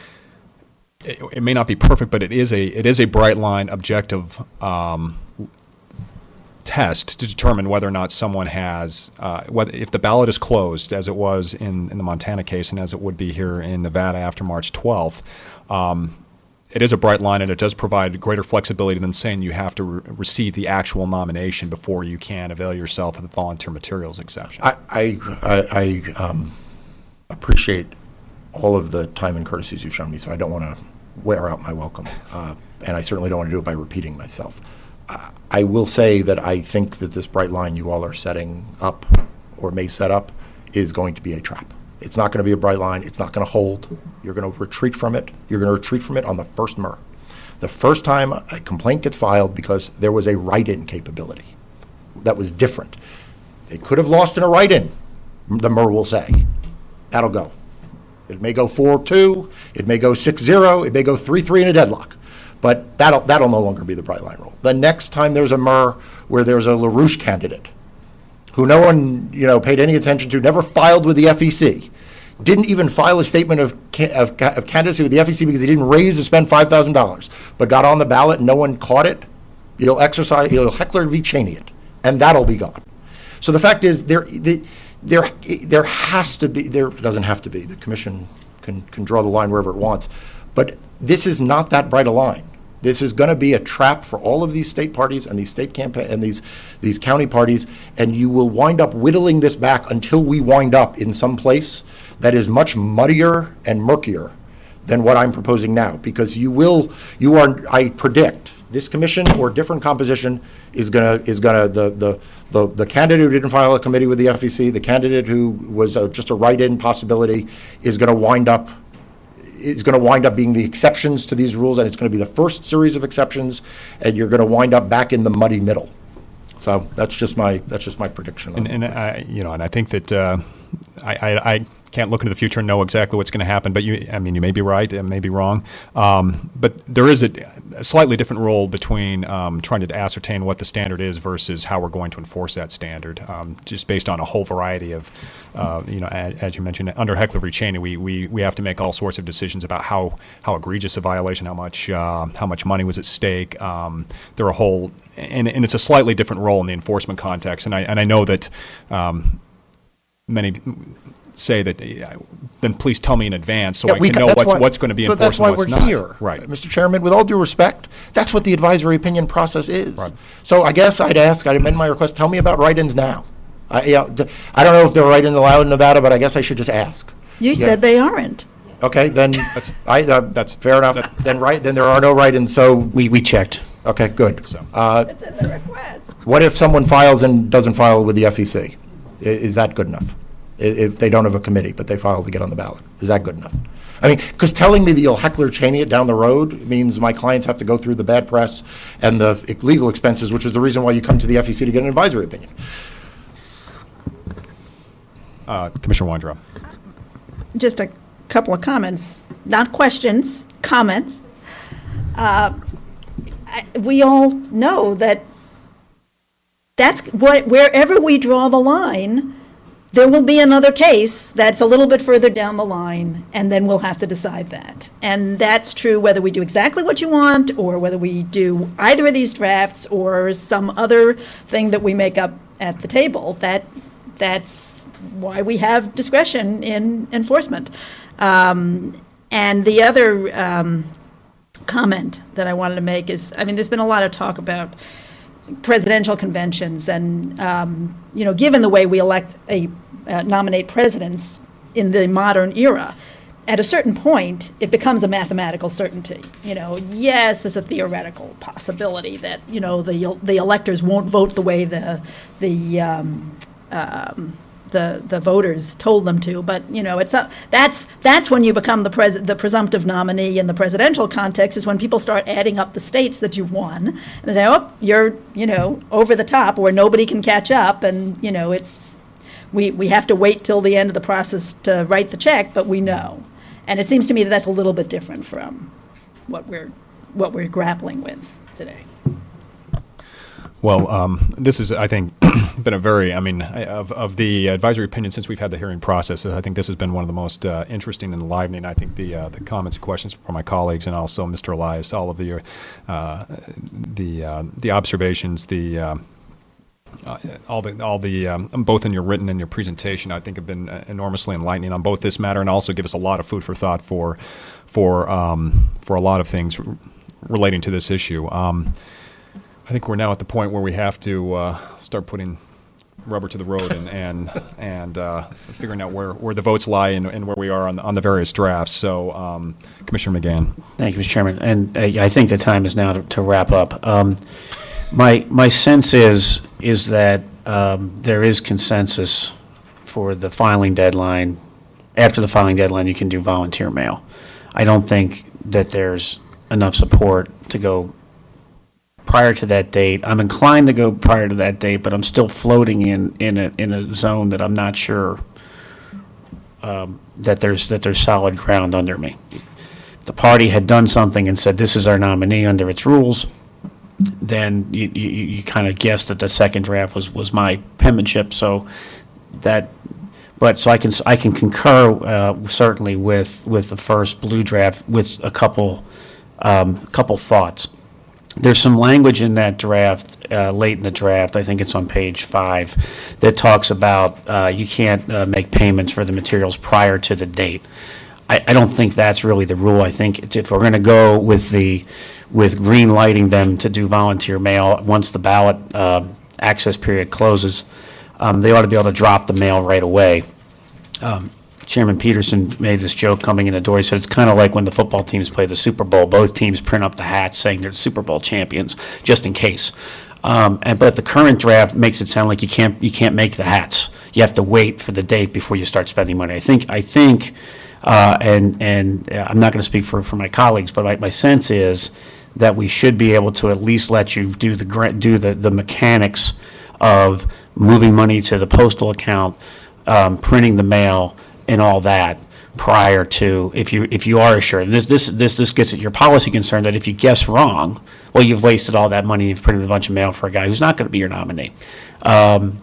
Speaker 2: It, it may not be perfect, but it is a it is a bright line objective um, test to determine whether or not someone has uh, whether if the ballot is closed, as it was in, in the Montana case and as it would be here in Nevada after March twelfth. Um, it is a bright line, and it does provide greater flexibility than saying you have to re- receive the actual nomination before you can avail yourself of the volunteer materials exception.
Speaker 6: I I, I, I um, appreciate all of the time and courtesies you've shown me, so I don't want to wear out my welcome, uh, and I certainly don't want to do it by repeating myself. Uh, I will say that I think that this bright line you all are setting up, or may set up, is going to be a trap. It's not going to be a bright line. It's not going to hold. You're going to retreat from it. You're going to retreat from it on the first M E R. The first time a complaint gets filed because there was a write-in capability that was different. They could have lost in a write-in, the M E R will say. That'll go. It may go four two, it may go six zero, it may go three three in a deadlock, but that'll that'll no longer be the bright line rule. The next time there's a M E R where there's a LaRouche candidate who no one you know paid any attention to, never filed with the F E C, didn't even file a statement of of, of candidacy with the F E C because he didn't raise to spend five thousand dollars, but got on the ballot and no one caught it, you'll exercise, you'll Heckler v. Cheney it, and that'll be gone. So the fact is, there. The, There, there has to be, there doesn't have to be, the commission can, can draw the line wherever it wants, but this is not that bright a line. This is going to be a trap for all of these state parties and these state campaign and these, these county parties, and you will wind up whittling this back until we wind up in some place that is much muddier and murkier than what I'm proposing now, because you will, you are, I predict, this commission or different composition is gonna is gonna the the the, the candidate who didn't file a committee with the F E C, the candidate who was a, just a write-in possibility, is gonna wind up is gonna wind up being the exceptions to these rules, and it's gonna be the first series of exceptions, and you're gonna wind up back in the muddy middle. So that's just my that's just my prediction.
Speaker 2: And, and I you know, and I think that uh, I, I I can't look into the future and know exactly what's going to happen. But you, I mean, you may be right, and may be wrong. Um, but there is a, a slightly different role between um, trying to ascertain what the standard is versus how we're going to enforce that standard, um, just based on a whole variety of, uh, you know, as, as you mentioned, under Heckler v. Cheney, we, we we have to make all sorts of decisions about how how egregious a violation, how much uh, how much money was at stake. Um, there are a whole, and, and it's a slightly different role in the enforcement context. And I and I know that um, many say that, uh, then please tell me in advance so
Speaker 6: Yeah,
Speaker 2: I
Speaker 6: we
Speaker 2: can
Speaker 6: ca-
Speaker 2: know what's
Speaker 6: why-
Speaker 2: what's going to be
Speaker 6: but
Speaker 2: enforced
Speaker 6: that's why
Speaker 2: and what's
Speaker 6: we're
Speaker 2: not.
Speaker 6: here,
Speaker 2: Right.
Speaker 6: Mister Chairman. With all due respect, that's what the advisory opinion process is.
Speaker 2: Right.
Speaker 6: So I guess I'd ask, I'd amend my request. Tell me about write-ins now. I, you know, th- I don't know if they're right in allowed in Nevada, but I guess I should just ask.
Speaker 7: You
Speaker 6: Yeah.
Speaker 7: said they aren't.
Speaker 6: Okay, then,
Speaker 2: That's-
Speaker 6: I, uh,
Speaker 2: that's-
Speaker 6: fair enough. Then right, then there are no write-ins, so,
Speaker 5: We, we checked.
Speaker 6: okay, good.
Speaker 2: So-
Speaker 6: Uh,
Speaker 7: It's in the request.
Speaker 6: What if someone files and doesn't file with the F E C? I- Is that good enough? I- If they don't have a committee, but they file to get on the ballot, is that good enough? I mean, because telling me that you'll heckler Cheney it down the road means my clients have to go through the bad press and the legal expenses, which is the reason why you come to the F E C to get an advisory opinion.
Speaker 2: Uh, Commissioner Weintraub.
Speaker 7: Just a couple of comments, not questions, comments. Uh, I- We all know that that's what, wherever we draw the line, there will be another case that's a little bit further down the line, and then we'll have to decide that. And that's true whether we do exactly what you want, or whether we do either of these drafts, or some other thing that we make up at the table. That, that's why we have discretion in enforcement. Um, And the other um, comment that I wanted to make is, I mean, there's been a lot of talk about presidential conventions, and, um, you know, given the way we elect a, uh, nominate presidents in the modern era, at a certain point, it becomes a mathematical certainty. You know, yes, there's a theoretical possibility that, you know, the, the electors won't vote the way the, the, um, um, the, the voters told them to, but, you know, it's a, that's, that's when you become the pres, the presumptive nominee in the presidential context, is when people start adding up the states that you've won, and they say, oh, you're, you know, over the top, where nobody can catch up, and, you know, it's, we, we have to wait till the end of the process to write the check, but we know. And it seems to me that that's a little bit different from what we're, what we're grappling with today.
Speaker 2: Well, um, this is, I think, been a very, I mean, of, of the advisory opinion since we've had the hearing process, I think this has been one of the most uh, interesting and enlivening. I think the uh, the comments and questions from my colleagues, and also Mister Elias, all of the uh, the uh, the observations, the uh, uh, all the all the um, both in your written and your presentation, I think have been enormously enlightening on both this matter, and also give us a lot of food for thought for for um, for a lot of things r- relating to this issue. Um, I think we're now at the point where we have to uh, start putting rubber to the road and and, and uh, figuring out where, where the votes lie and, and where we are on the, on the various drafts. So, um, Commissioner McGahn.
Speaker 5: Thank you, Mister Chairman. And uh, I think the time is now to, to wrap up. Um, my my sense is is that um, there is consensus for the filing deadline. After the filing deadline, you can do volunteer mail. I don't think that there's enough support to go prior to that date. I'm inclined to go prior to that date, but I'm still floating in, in a, in a zone that I'm not sure um, that there's, that there's solid ground under me. If the party had done something and said, this is our nominee under its rules, then you, you, you kind of guessed that the second draft was, was my penmanship, so that, but, so I can, I can concur uh, certainly with, with the first blue draft with a couple, um, couple thoughts. There's some language in that draft, uh, late in the draft, I think it's on page five, that talks about uh, you can't uh, make payments for the materials prior to the date. I, I don't think that's really the rule. I think if we're going to go with the, with green lighting them to do volunteer mail, once the ballot uh, access period closes, um, they ought to be able to drop the mail right away. Um, Chairman Peterson made this joke coming in the door. He said it's kind of like when the football teams play the Super Bowl. Both teams print up the hats saying they're the Super Bowl champions, just in case. Um, and but the current draft makes it sound like you can't you can't make the hats. You have to wait for the date before you start spending money. I think I think, uh, and and uh, I'm not going to speak for, for my colleagues, but my, my sense is that we should be able to at least let you do the gra- do the, the mechanics of moving money to the postal account, um, printing the mail, and all that prior to, if you if you are assured. This this this this gets at your policy concern that if you guess wrong, well, you've wasted all that money. You've printed a bunch of mail for a guy who's not going to be your nominee. Um,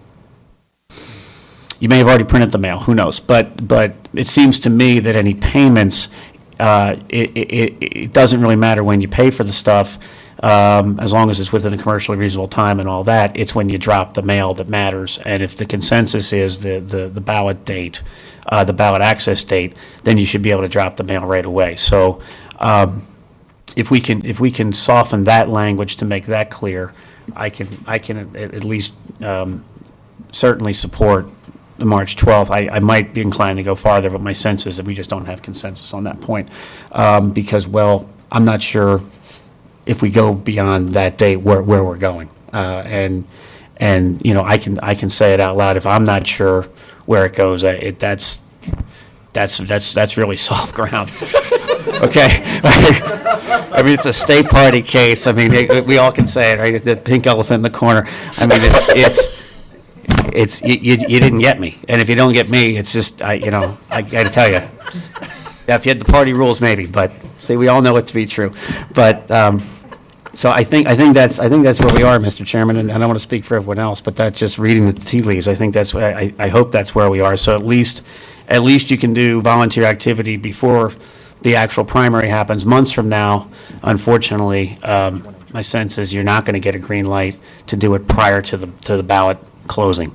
Speaker 5: you may have already printed the mail. Who knows? But but it seems to me that any payments, uh, it, it it doesn't really matter when you pay for the stuff. Um, as long as it's within a commercially reasonable time and all that, it's when you drop the mail that matters. And if the consensus is the, the, the ballot date, uh, the ballot access date, then you should be able to drop the mail right away. So um, if we can if we can soften that language to make that clear, I can I can at, at least um, certainly support the March twelfth. I, I might be inclined to go farther, but my sense is that we just don't have consensus on that point. Um, because, well, I'm not sure if we go beyond that date where, where we're going. Uh, and, and, you know, I can, I can say it out loud. If I'm not sure where it goes, I- it, that's, that's, that's, that's really soft ground. Okay? I mean, it's a state party case. I mean, it, we all can say it, right? The pink elephant in the corner. I mean, it's, it's, it's, you, you you didn't get me. And if you don't get me, it's just, I, you know, I got to tell you. Yeah, if you had the party rules, maybe, but, see, we all know it to be true. But, um, so I think, I think that's, I think that's where we are, Mister Chairman, and I don't want to speak for everyone else, but that's just reading the tea leaves. I think that's, where- I, I hope that's where we are. So at least, at least you can do volunteer activity before the actual primary happens. Months from now, unfortunately, um, my sense is you're not going to get a green light to do it prior to the, to the ballot closing.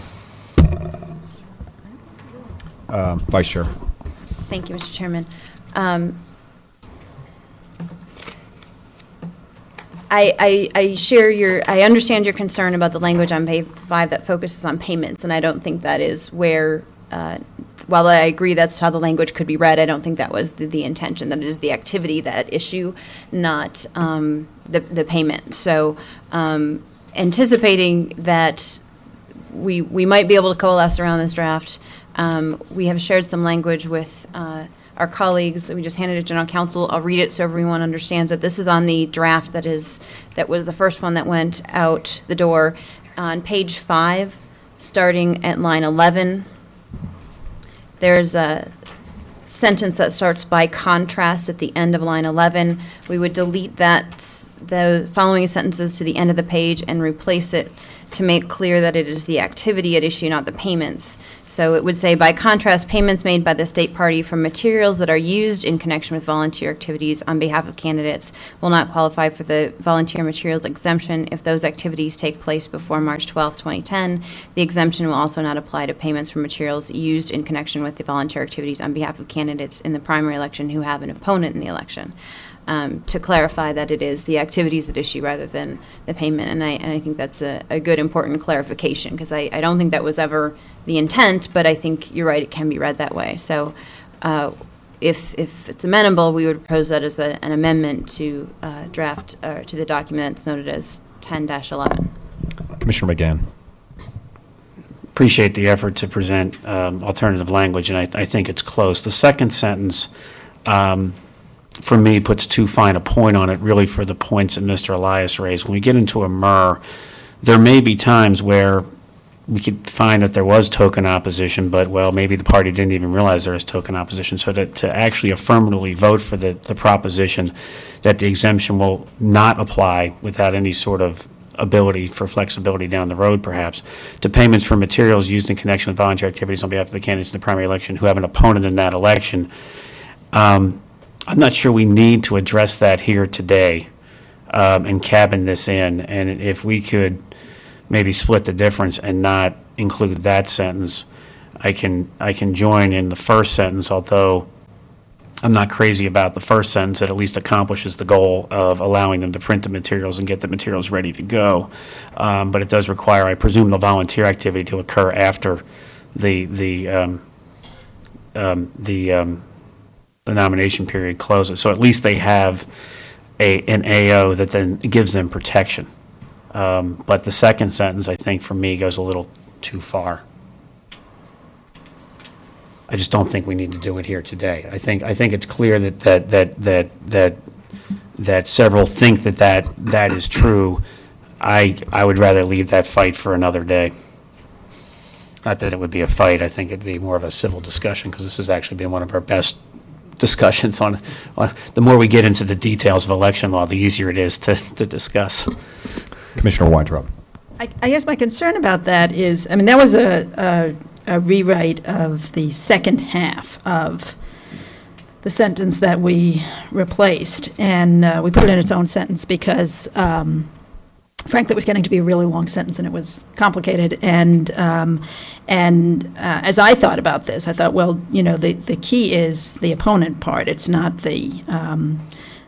Speaker 2: Um, Vice Chair.
Speaker 3: Thank you, Mister Chairman. Um, I, I, I share your, I understand your concern about the language on page five that focuses on payments, and I don't think that is where, uh, while I agree that's how the language could be read, I don't think that was the, the intention, that it is the activity that issue, not um, the, the payment. So um, anticipating that we, we might be able to coalesce around this draft, um, we have shared some language with uh, our colleagues that we just handed to General Counsel. I'll read it so everyone understands that this is on the draft that is, that was the first one that went out the door. On page five, starting at line eleven, there's a sentence that starts by contrast at the end of line eleven. We would delete that, the following sentences to the end of the page and replace it to make clear that it is the activity at issue, not the payments. So it would say, by contrast, payments made by the state party from materials that are used in connection with volunteer activities on behalf of candidates will not qualify for the volunteer materials exemption if those activities take place before March twelfth, twenty ten. The exemption will also not apply to payments for materials used in connection with the volunteer activities on behalf of candidates in the primary election who have an opponent in the election. Um, to clarify that it is the activities at issue rather than the payment. And I, and I think that's a, a good, important clarification, because I, I don't think that was ever the intent, but I think you're right, it can be read that way. So uh, if, if it's amenable, we would propose that as a, an amendment to uh, draft, uh, to the document that's noted as ten dash eleven.
Speaker 2: Commissioner McGann.
Speaker 5: Appreciate the effort to present um, alternative language, and I, I think it's close. The second sentence, um, for me, puts too fine a point on it, really, for the points that Mister Elias raised. When we get into a M R R, there may be times where we could find that there was token opposition, but, well, maybe the party didn't even realize there was token opposition. So to, to actually affirmatively vote for the, the proposition that the exemption will not apply without any sort of ability for flexibility down the road, perhaps, to payments for materials used in connection with volunteer activities on behalf of the candidates in the primary election who have an opponent in that election, um, I'm not sure we need to address that here today um, and cabin this in. And if we could maybe split the difference and not include that sentence, I can I can join in the first sentence, although I'm not crazy about the first sentence. It at least accomplishes the goal of allowing them to print the materials and get the materials ready to go. Um, but it does require, I presume, the volunteer activity to occur after the the um, um, the um, the nomination period closes. So at least they have a an A O that then gives them protection. Um, but the second sentence, I think, for me, goes a little too far. I just don't think we need to do it here today. I think I think it's clear that that that that that that several think that that that is true. I I would rather leave that fight for another day. Not that it would be a fight. I think it'd be more of a civil discussion, because this has actually been one of our best discussions on, on. The more we get into the details of election law, the easier it is to to discuss.
Speaker 2: Commissioner Weintraub.
Speaker 7: I, I guess my concern about that is, I mean, that was a, a, a rewrite of the second half of the sentence that we replaced, and uh, we put it in its own sentence because, um, frankly, it was getting to be a really long sentence and it was complicated. And um, and uh, as I thought about this, I thought, well, you know, the the key is the opponent part. It's not the um,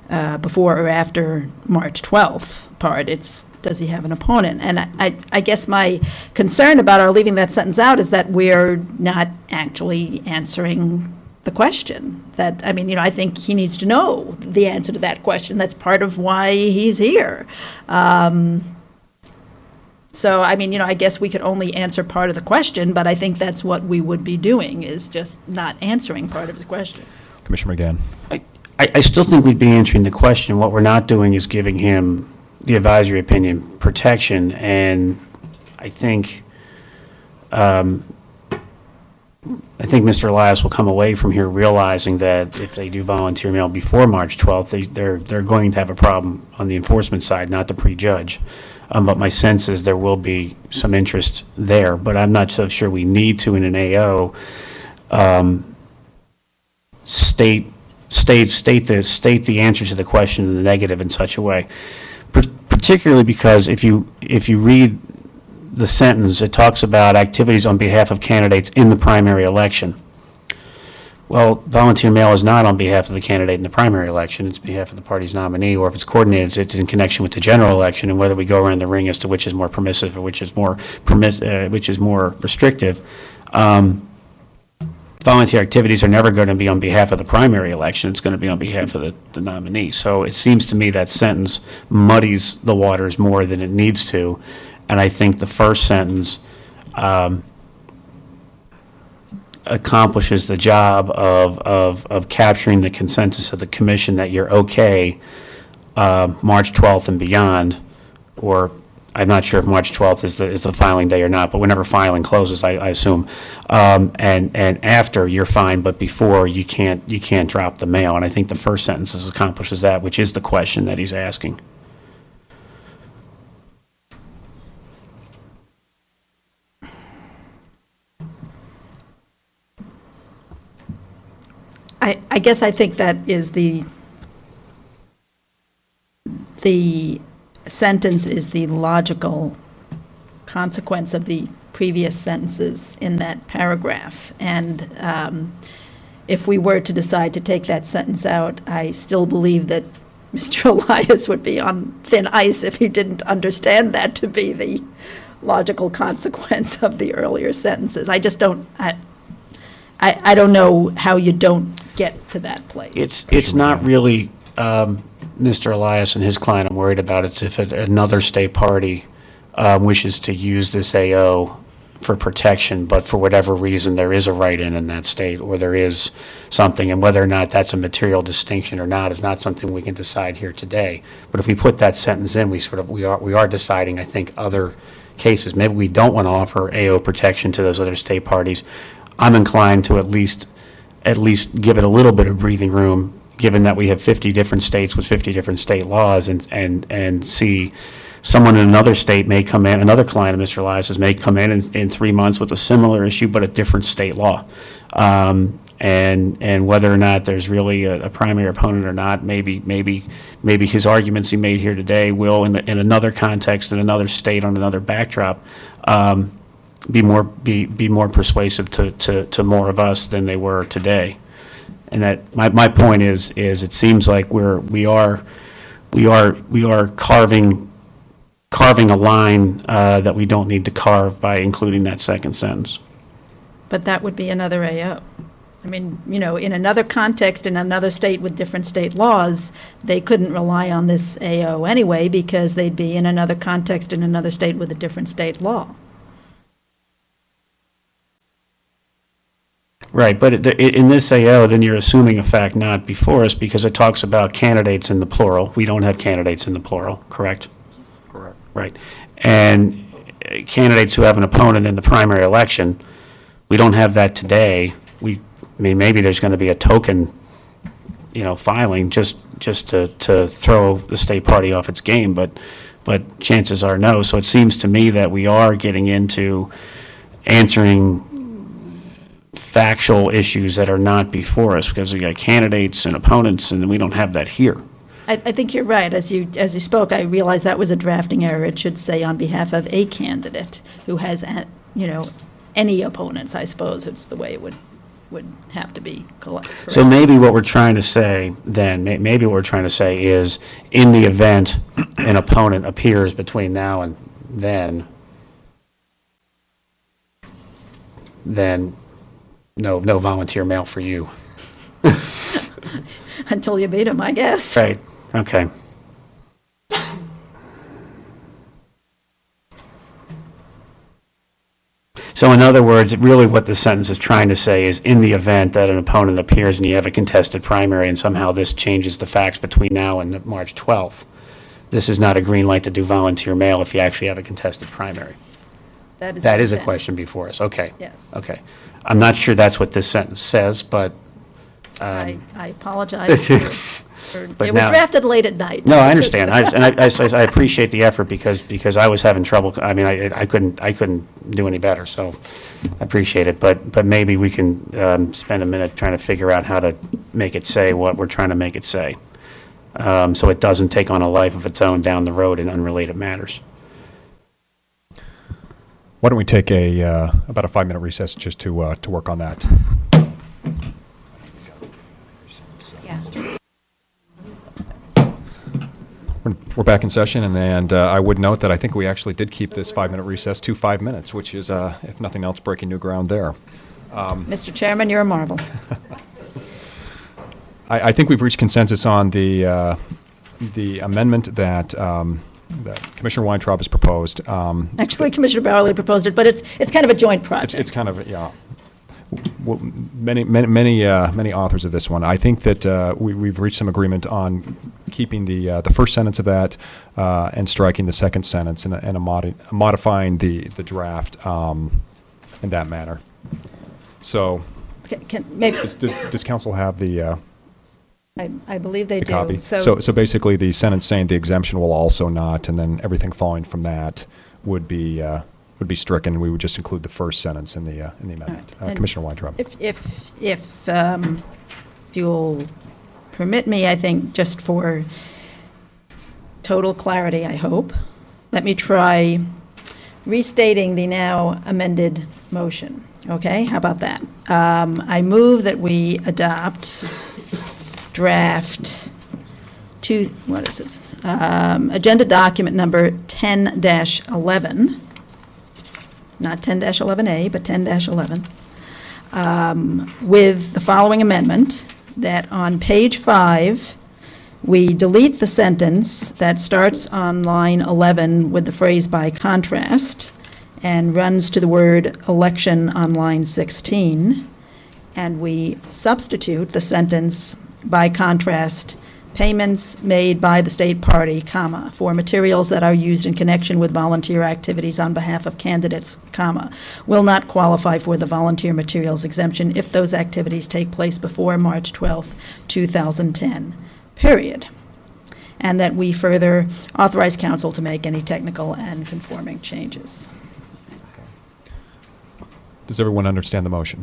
Speaker 7: uh, before or after March twelfth part. It's, does he have an opponent? And I, I, I guess my concern about our leaving that sentence out is that we're not actually answering the question. That, I mean, you know, I think he needs to know the answer to that question. That's part of why he's here. Um, so, I mean, you know, I guess we could only answer part of the question, but I think that's what we would be doing, is just not answering part of the question.
Speaker 2: Commissioner McGann.
Speaker 5: I, I I still think we'd be answering the question. What we're not doing is giving him the advisory opinion protection, and I think, um, I think Mister Elias will come away from here realizing that if they do volunteer mail before March twelfth, they, they're they're going to have a problem on the enforcement side, not to prejudge. Um, but my sense is there will be some interest there, but I'm not so sure we need to in an A O um, state state state the state the answer to the question in the negative in such a way. Particularly because if you if you read the sentence, it talks about activities on behalf of candidates in the primary election. Well, volunteer mail is not on behalf of the candidate in the primary election. It's on behalf of the party's nominee, or if it's coordinated, it's in connection with the general election, and whether we go around the ring as to which is more permissive or which is more permiss uh, which is more restrictive. Um, volunteer activities are never going to be on behalf of the primary election. It's going to be on behalf of the, the nominee. So it seems to me that sentence muddies the waters more than it needs to. And I think the first sentence um, accomplishes the job of, of, of capturing the consensus of the commission that you're okay uh, March twelfth and beyond, or I'm not sure if March twelfth is the, is the filing day or not, but whenever filing closes, I, I assume. Um, and, and after, you're fine, but before, you can't, you can't drop the mail. And I think the first sentence accomplishes that, which is the question that he's asking.
Speaker 7: I, I guess I think that is the, the sentence is the logical consequence of the previous sentences in that paragraph. And um, if we were to decide to take that sentence out, I still believe that Mister Elias would be on thin ice if he didn't understand that to be the logical consequence of the earlier sentences. I just don't, I, I, I don't know how you don't get to that place.
Speaker 5: It's, it's not really um, Mister Elias and his client I'm worried about. It's if a, another state party uh, wishes to use this A O for protection, but for whatever reason there is a write-in in that state, or there is something, and whether or not that's a material distinction or not is not something we can decide here today. But if we put that sentence in, we sort of we are we are deciding, I think, other cases. Maybe we don't want to offer A O protection to those other state parties. I'm inclined to at least at least give it a little bit of breathing room, given that we have fifty different states with fifty different state laws, and and and see someone in another state may come in, another client of Mister Elias's may come in, in in three months with a similar issue but a different state law. Um, and and whether or not there's really a, a primary opponent or not, maybe maybe maybe his arguments he made here today will, in, the, in another context, in another state, on another backdrop, um, be more be be more persuasive to, to, to more of us than they were today. And that my, my point is is it seems like we're we are we are we are carving carving a line uh, that we don't need to carve by including that second sentence.
Speaker 7: But that would be another A O. I mean, you know, in another context, in another state with different state laws, they couldn't rely on this A O anyway because they'd be in another context in another state with a different state law.
Speaker 5: Right, but it, it, in this A O, then you're assuming a fact not before us because it talks about candidates in the plural. We don't have candidates in the plural, correct?
Speaker 6: Correct.
Speaker 5: Right. And candidates who have an opponent in the primary election, we don't have that today. We, I mean, maybe there's going to be a token, you know, filing just just to, to throw the state party off its game, but but chances are no. So it seems to me that we are getting into answering factual issues that are not before us because we got candidates and opponents, and we don't have that here.
Speaker 7: I, I think you're right. As you as you spoke, I realized that was a drafting error. It should say on behalf of a candidate who has, you know, any opponents. I suppose it's the way it would would have to be correct.
Speaker 5: So maybe what we're trying to say then, may- maybe what we're trying to say is, in the event an opponent appears between now and then, then no, no volunteer mail for you.
Speaker 7: Until you beat him, I guess.
Speaker 5: Right, okay. So in other words, really what the sentence is trying to say is, in the event that an opponent appears and you have a contested primary and somehow this changes the facts between now and March twelfth, this is not a green light to do volunteer mail if you actually have a contested primary.
Speaker 7: That is.
Speaker 5: That
Speaker 7: the
Speaker 5: is a
Speaker 7: intent.
Speaker 5: question before us, okay.
Speaker 7: Yes.
Speaker 5: Okay. I'm not sure that's what this sentence says, but,
Speaker 7: I,
Speaker 5: um,
Speaker 7: I apologize. for- for-
Speaker 5: But
Speaker 7: It was
Speaker 5: now-
Speaker 7: drafted late at night.
Speaker 5: no, I
Speaker 7: It's just-
Speaker 5: understand. I, and I, I, I appreciate the effort because, because I was having trouble. I mean, I, I couldn't, I couldn't do any better, so I appreciate it. But, but maybe we can, um, spend a minute trying to figure out how to make it say what we're trying to make it say. Um, so it doesn't take on a life of its own down the road in unrelated matters.
Speaker 2: Why don't we take a, uh, about a five-minute recess just to, uh, to work on that?
Speaker 3: Yeah.
Speaker 2: We're- We're back in session, and, and uh, I would note that I think we actually did keep this five-minute recess to five minutes, which is, uh, if nothing else, breaking new ground there.
Speaker 7: Mister Chairman, you're a marvel.
Speaker 2: I, I think we've reached consensus on the, uh, the amendment that, um, that Commissioner Weintraub has proposed. Um,
Speaker 7: Actually, Commissioner Barley proposed it, but it's, it's kind of a joint
Speaker 2: It's,
Speaker 7: project.
Speaker 2: it's kind of, yeah, w- many, many, many, uh, many authors of this one. I think that uh, we, we've reached some agreement on keeping the, uh, the first sentence of that uh, and striking the second sentence and, a- and a modi- modifying the, the draft um, in that manner. So,
Speaker 7: Can- Can, maybe,
Speaker 2: does, does does council have the, uh,
Speaker 7: I, I believe they
Speaker 2: the
Speaker 7: do.
Speaker 2: copy? So, so basically, the sentence saying the exemption will also not, and then everything following from that would be, uh, would be stricken. We would just include the first sentence in the, uh, in the amendment.
Speaker 7: right.
Speaker 2: Uh,
Speaker 7: And
Speaker 2: Commissioner Weintraub.
Speaker 7: If, if, if, um, if you'll permit me, I think, just for total clarity, I hope, let me try restating the now amended motion. Okay, how about that? Um, I move that we adopt draft two, what is this? Um, agenda document number ten dash eleven, not ten dash eleven A, but ten dash eleven, um, with the following amendment, that on page five, we delete the sentence that starts on line eleven with the phrase "by contrast" and runs to the word "election" on line sixteen, and we substitute the sentence "by contrast, payments made by the state party, comma, for materials that are used in connection with volunteer activities on behalf of candidates, comma, will not qualify for the volunteer materials exemption if those activities take place before March twelfth, two thousand ten, period." And that we further authorize council to make any technical and conforming changes.
Speaker 2: Does everyone understand the motion?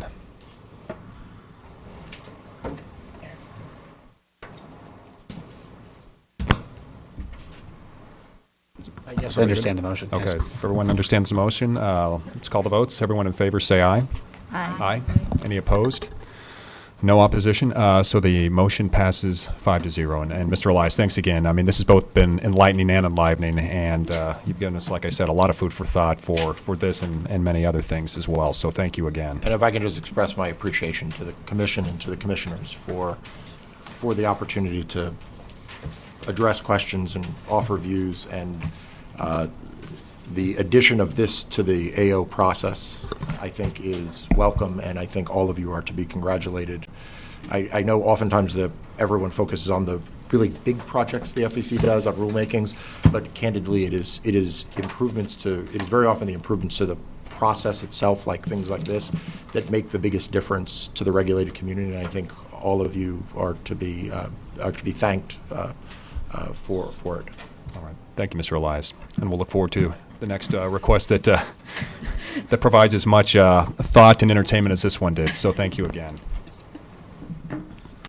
Speaker 5: Yes, I understand the motion. yes.
Speaker 2: Okay, if everyone understands the motion, uh, let's call the votes. Everyone in favor, say aye.
Speaker 7: Aye.
Speaker 2: Aye. Any opposed? No opposition, uh, so the motion passes five to zero. And, and Mister Elias, thanks again. I mean, this has both been enlightening and enlivening, and uh, you've given us, like I said, a lot of food for thought for, for this and, and many other things as well. So thank you again.
Speaker 6: And if I can just express my appreciation to the commission and to the commissioners for, for the opportunity to address questions and offer views, and uh, the addition of this to the A O process, I think, is welcome, and I think all of you are to be congratulated. I, I know oftentimes that everyone focuses on the really big projects the F E C does on rulemakings, but candidly, it is it is improvements to it is very often the improvements to the process itself, like things like this, that make the biggest difference to the regulated community. And I think all of you are to be uh, are to be thanked uh, uh, for for it.
Speaker 2: All right. Thank you, Mister Elias. And we'll look forward to the next uh, request that, uh, that provides as much uh, thought and entertainment as this one did. So thank you again.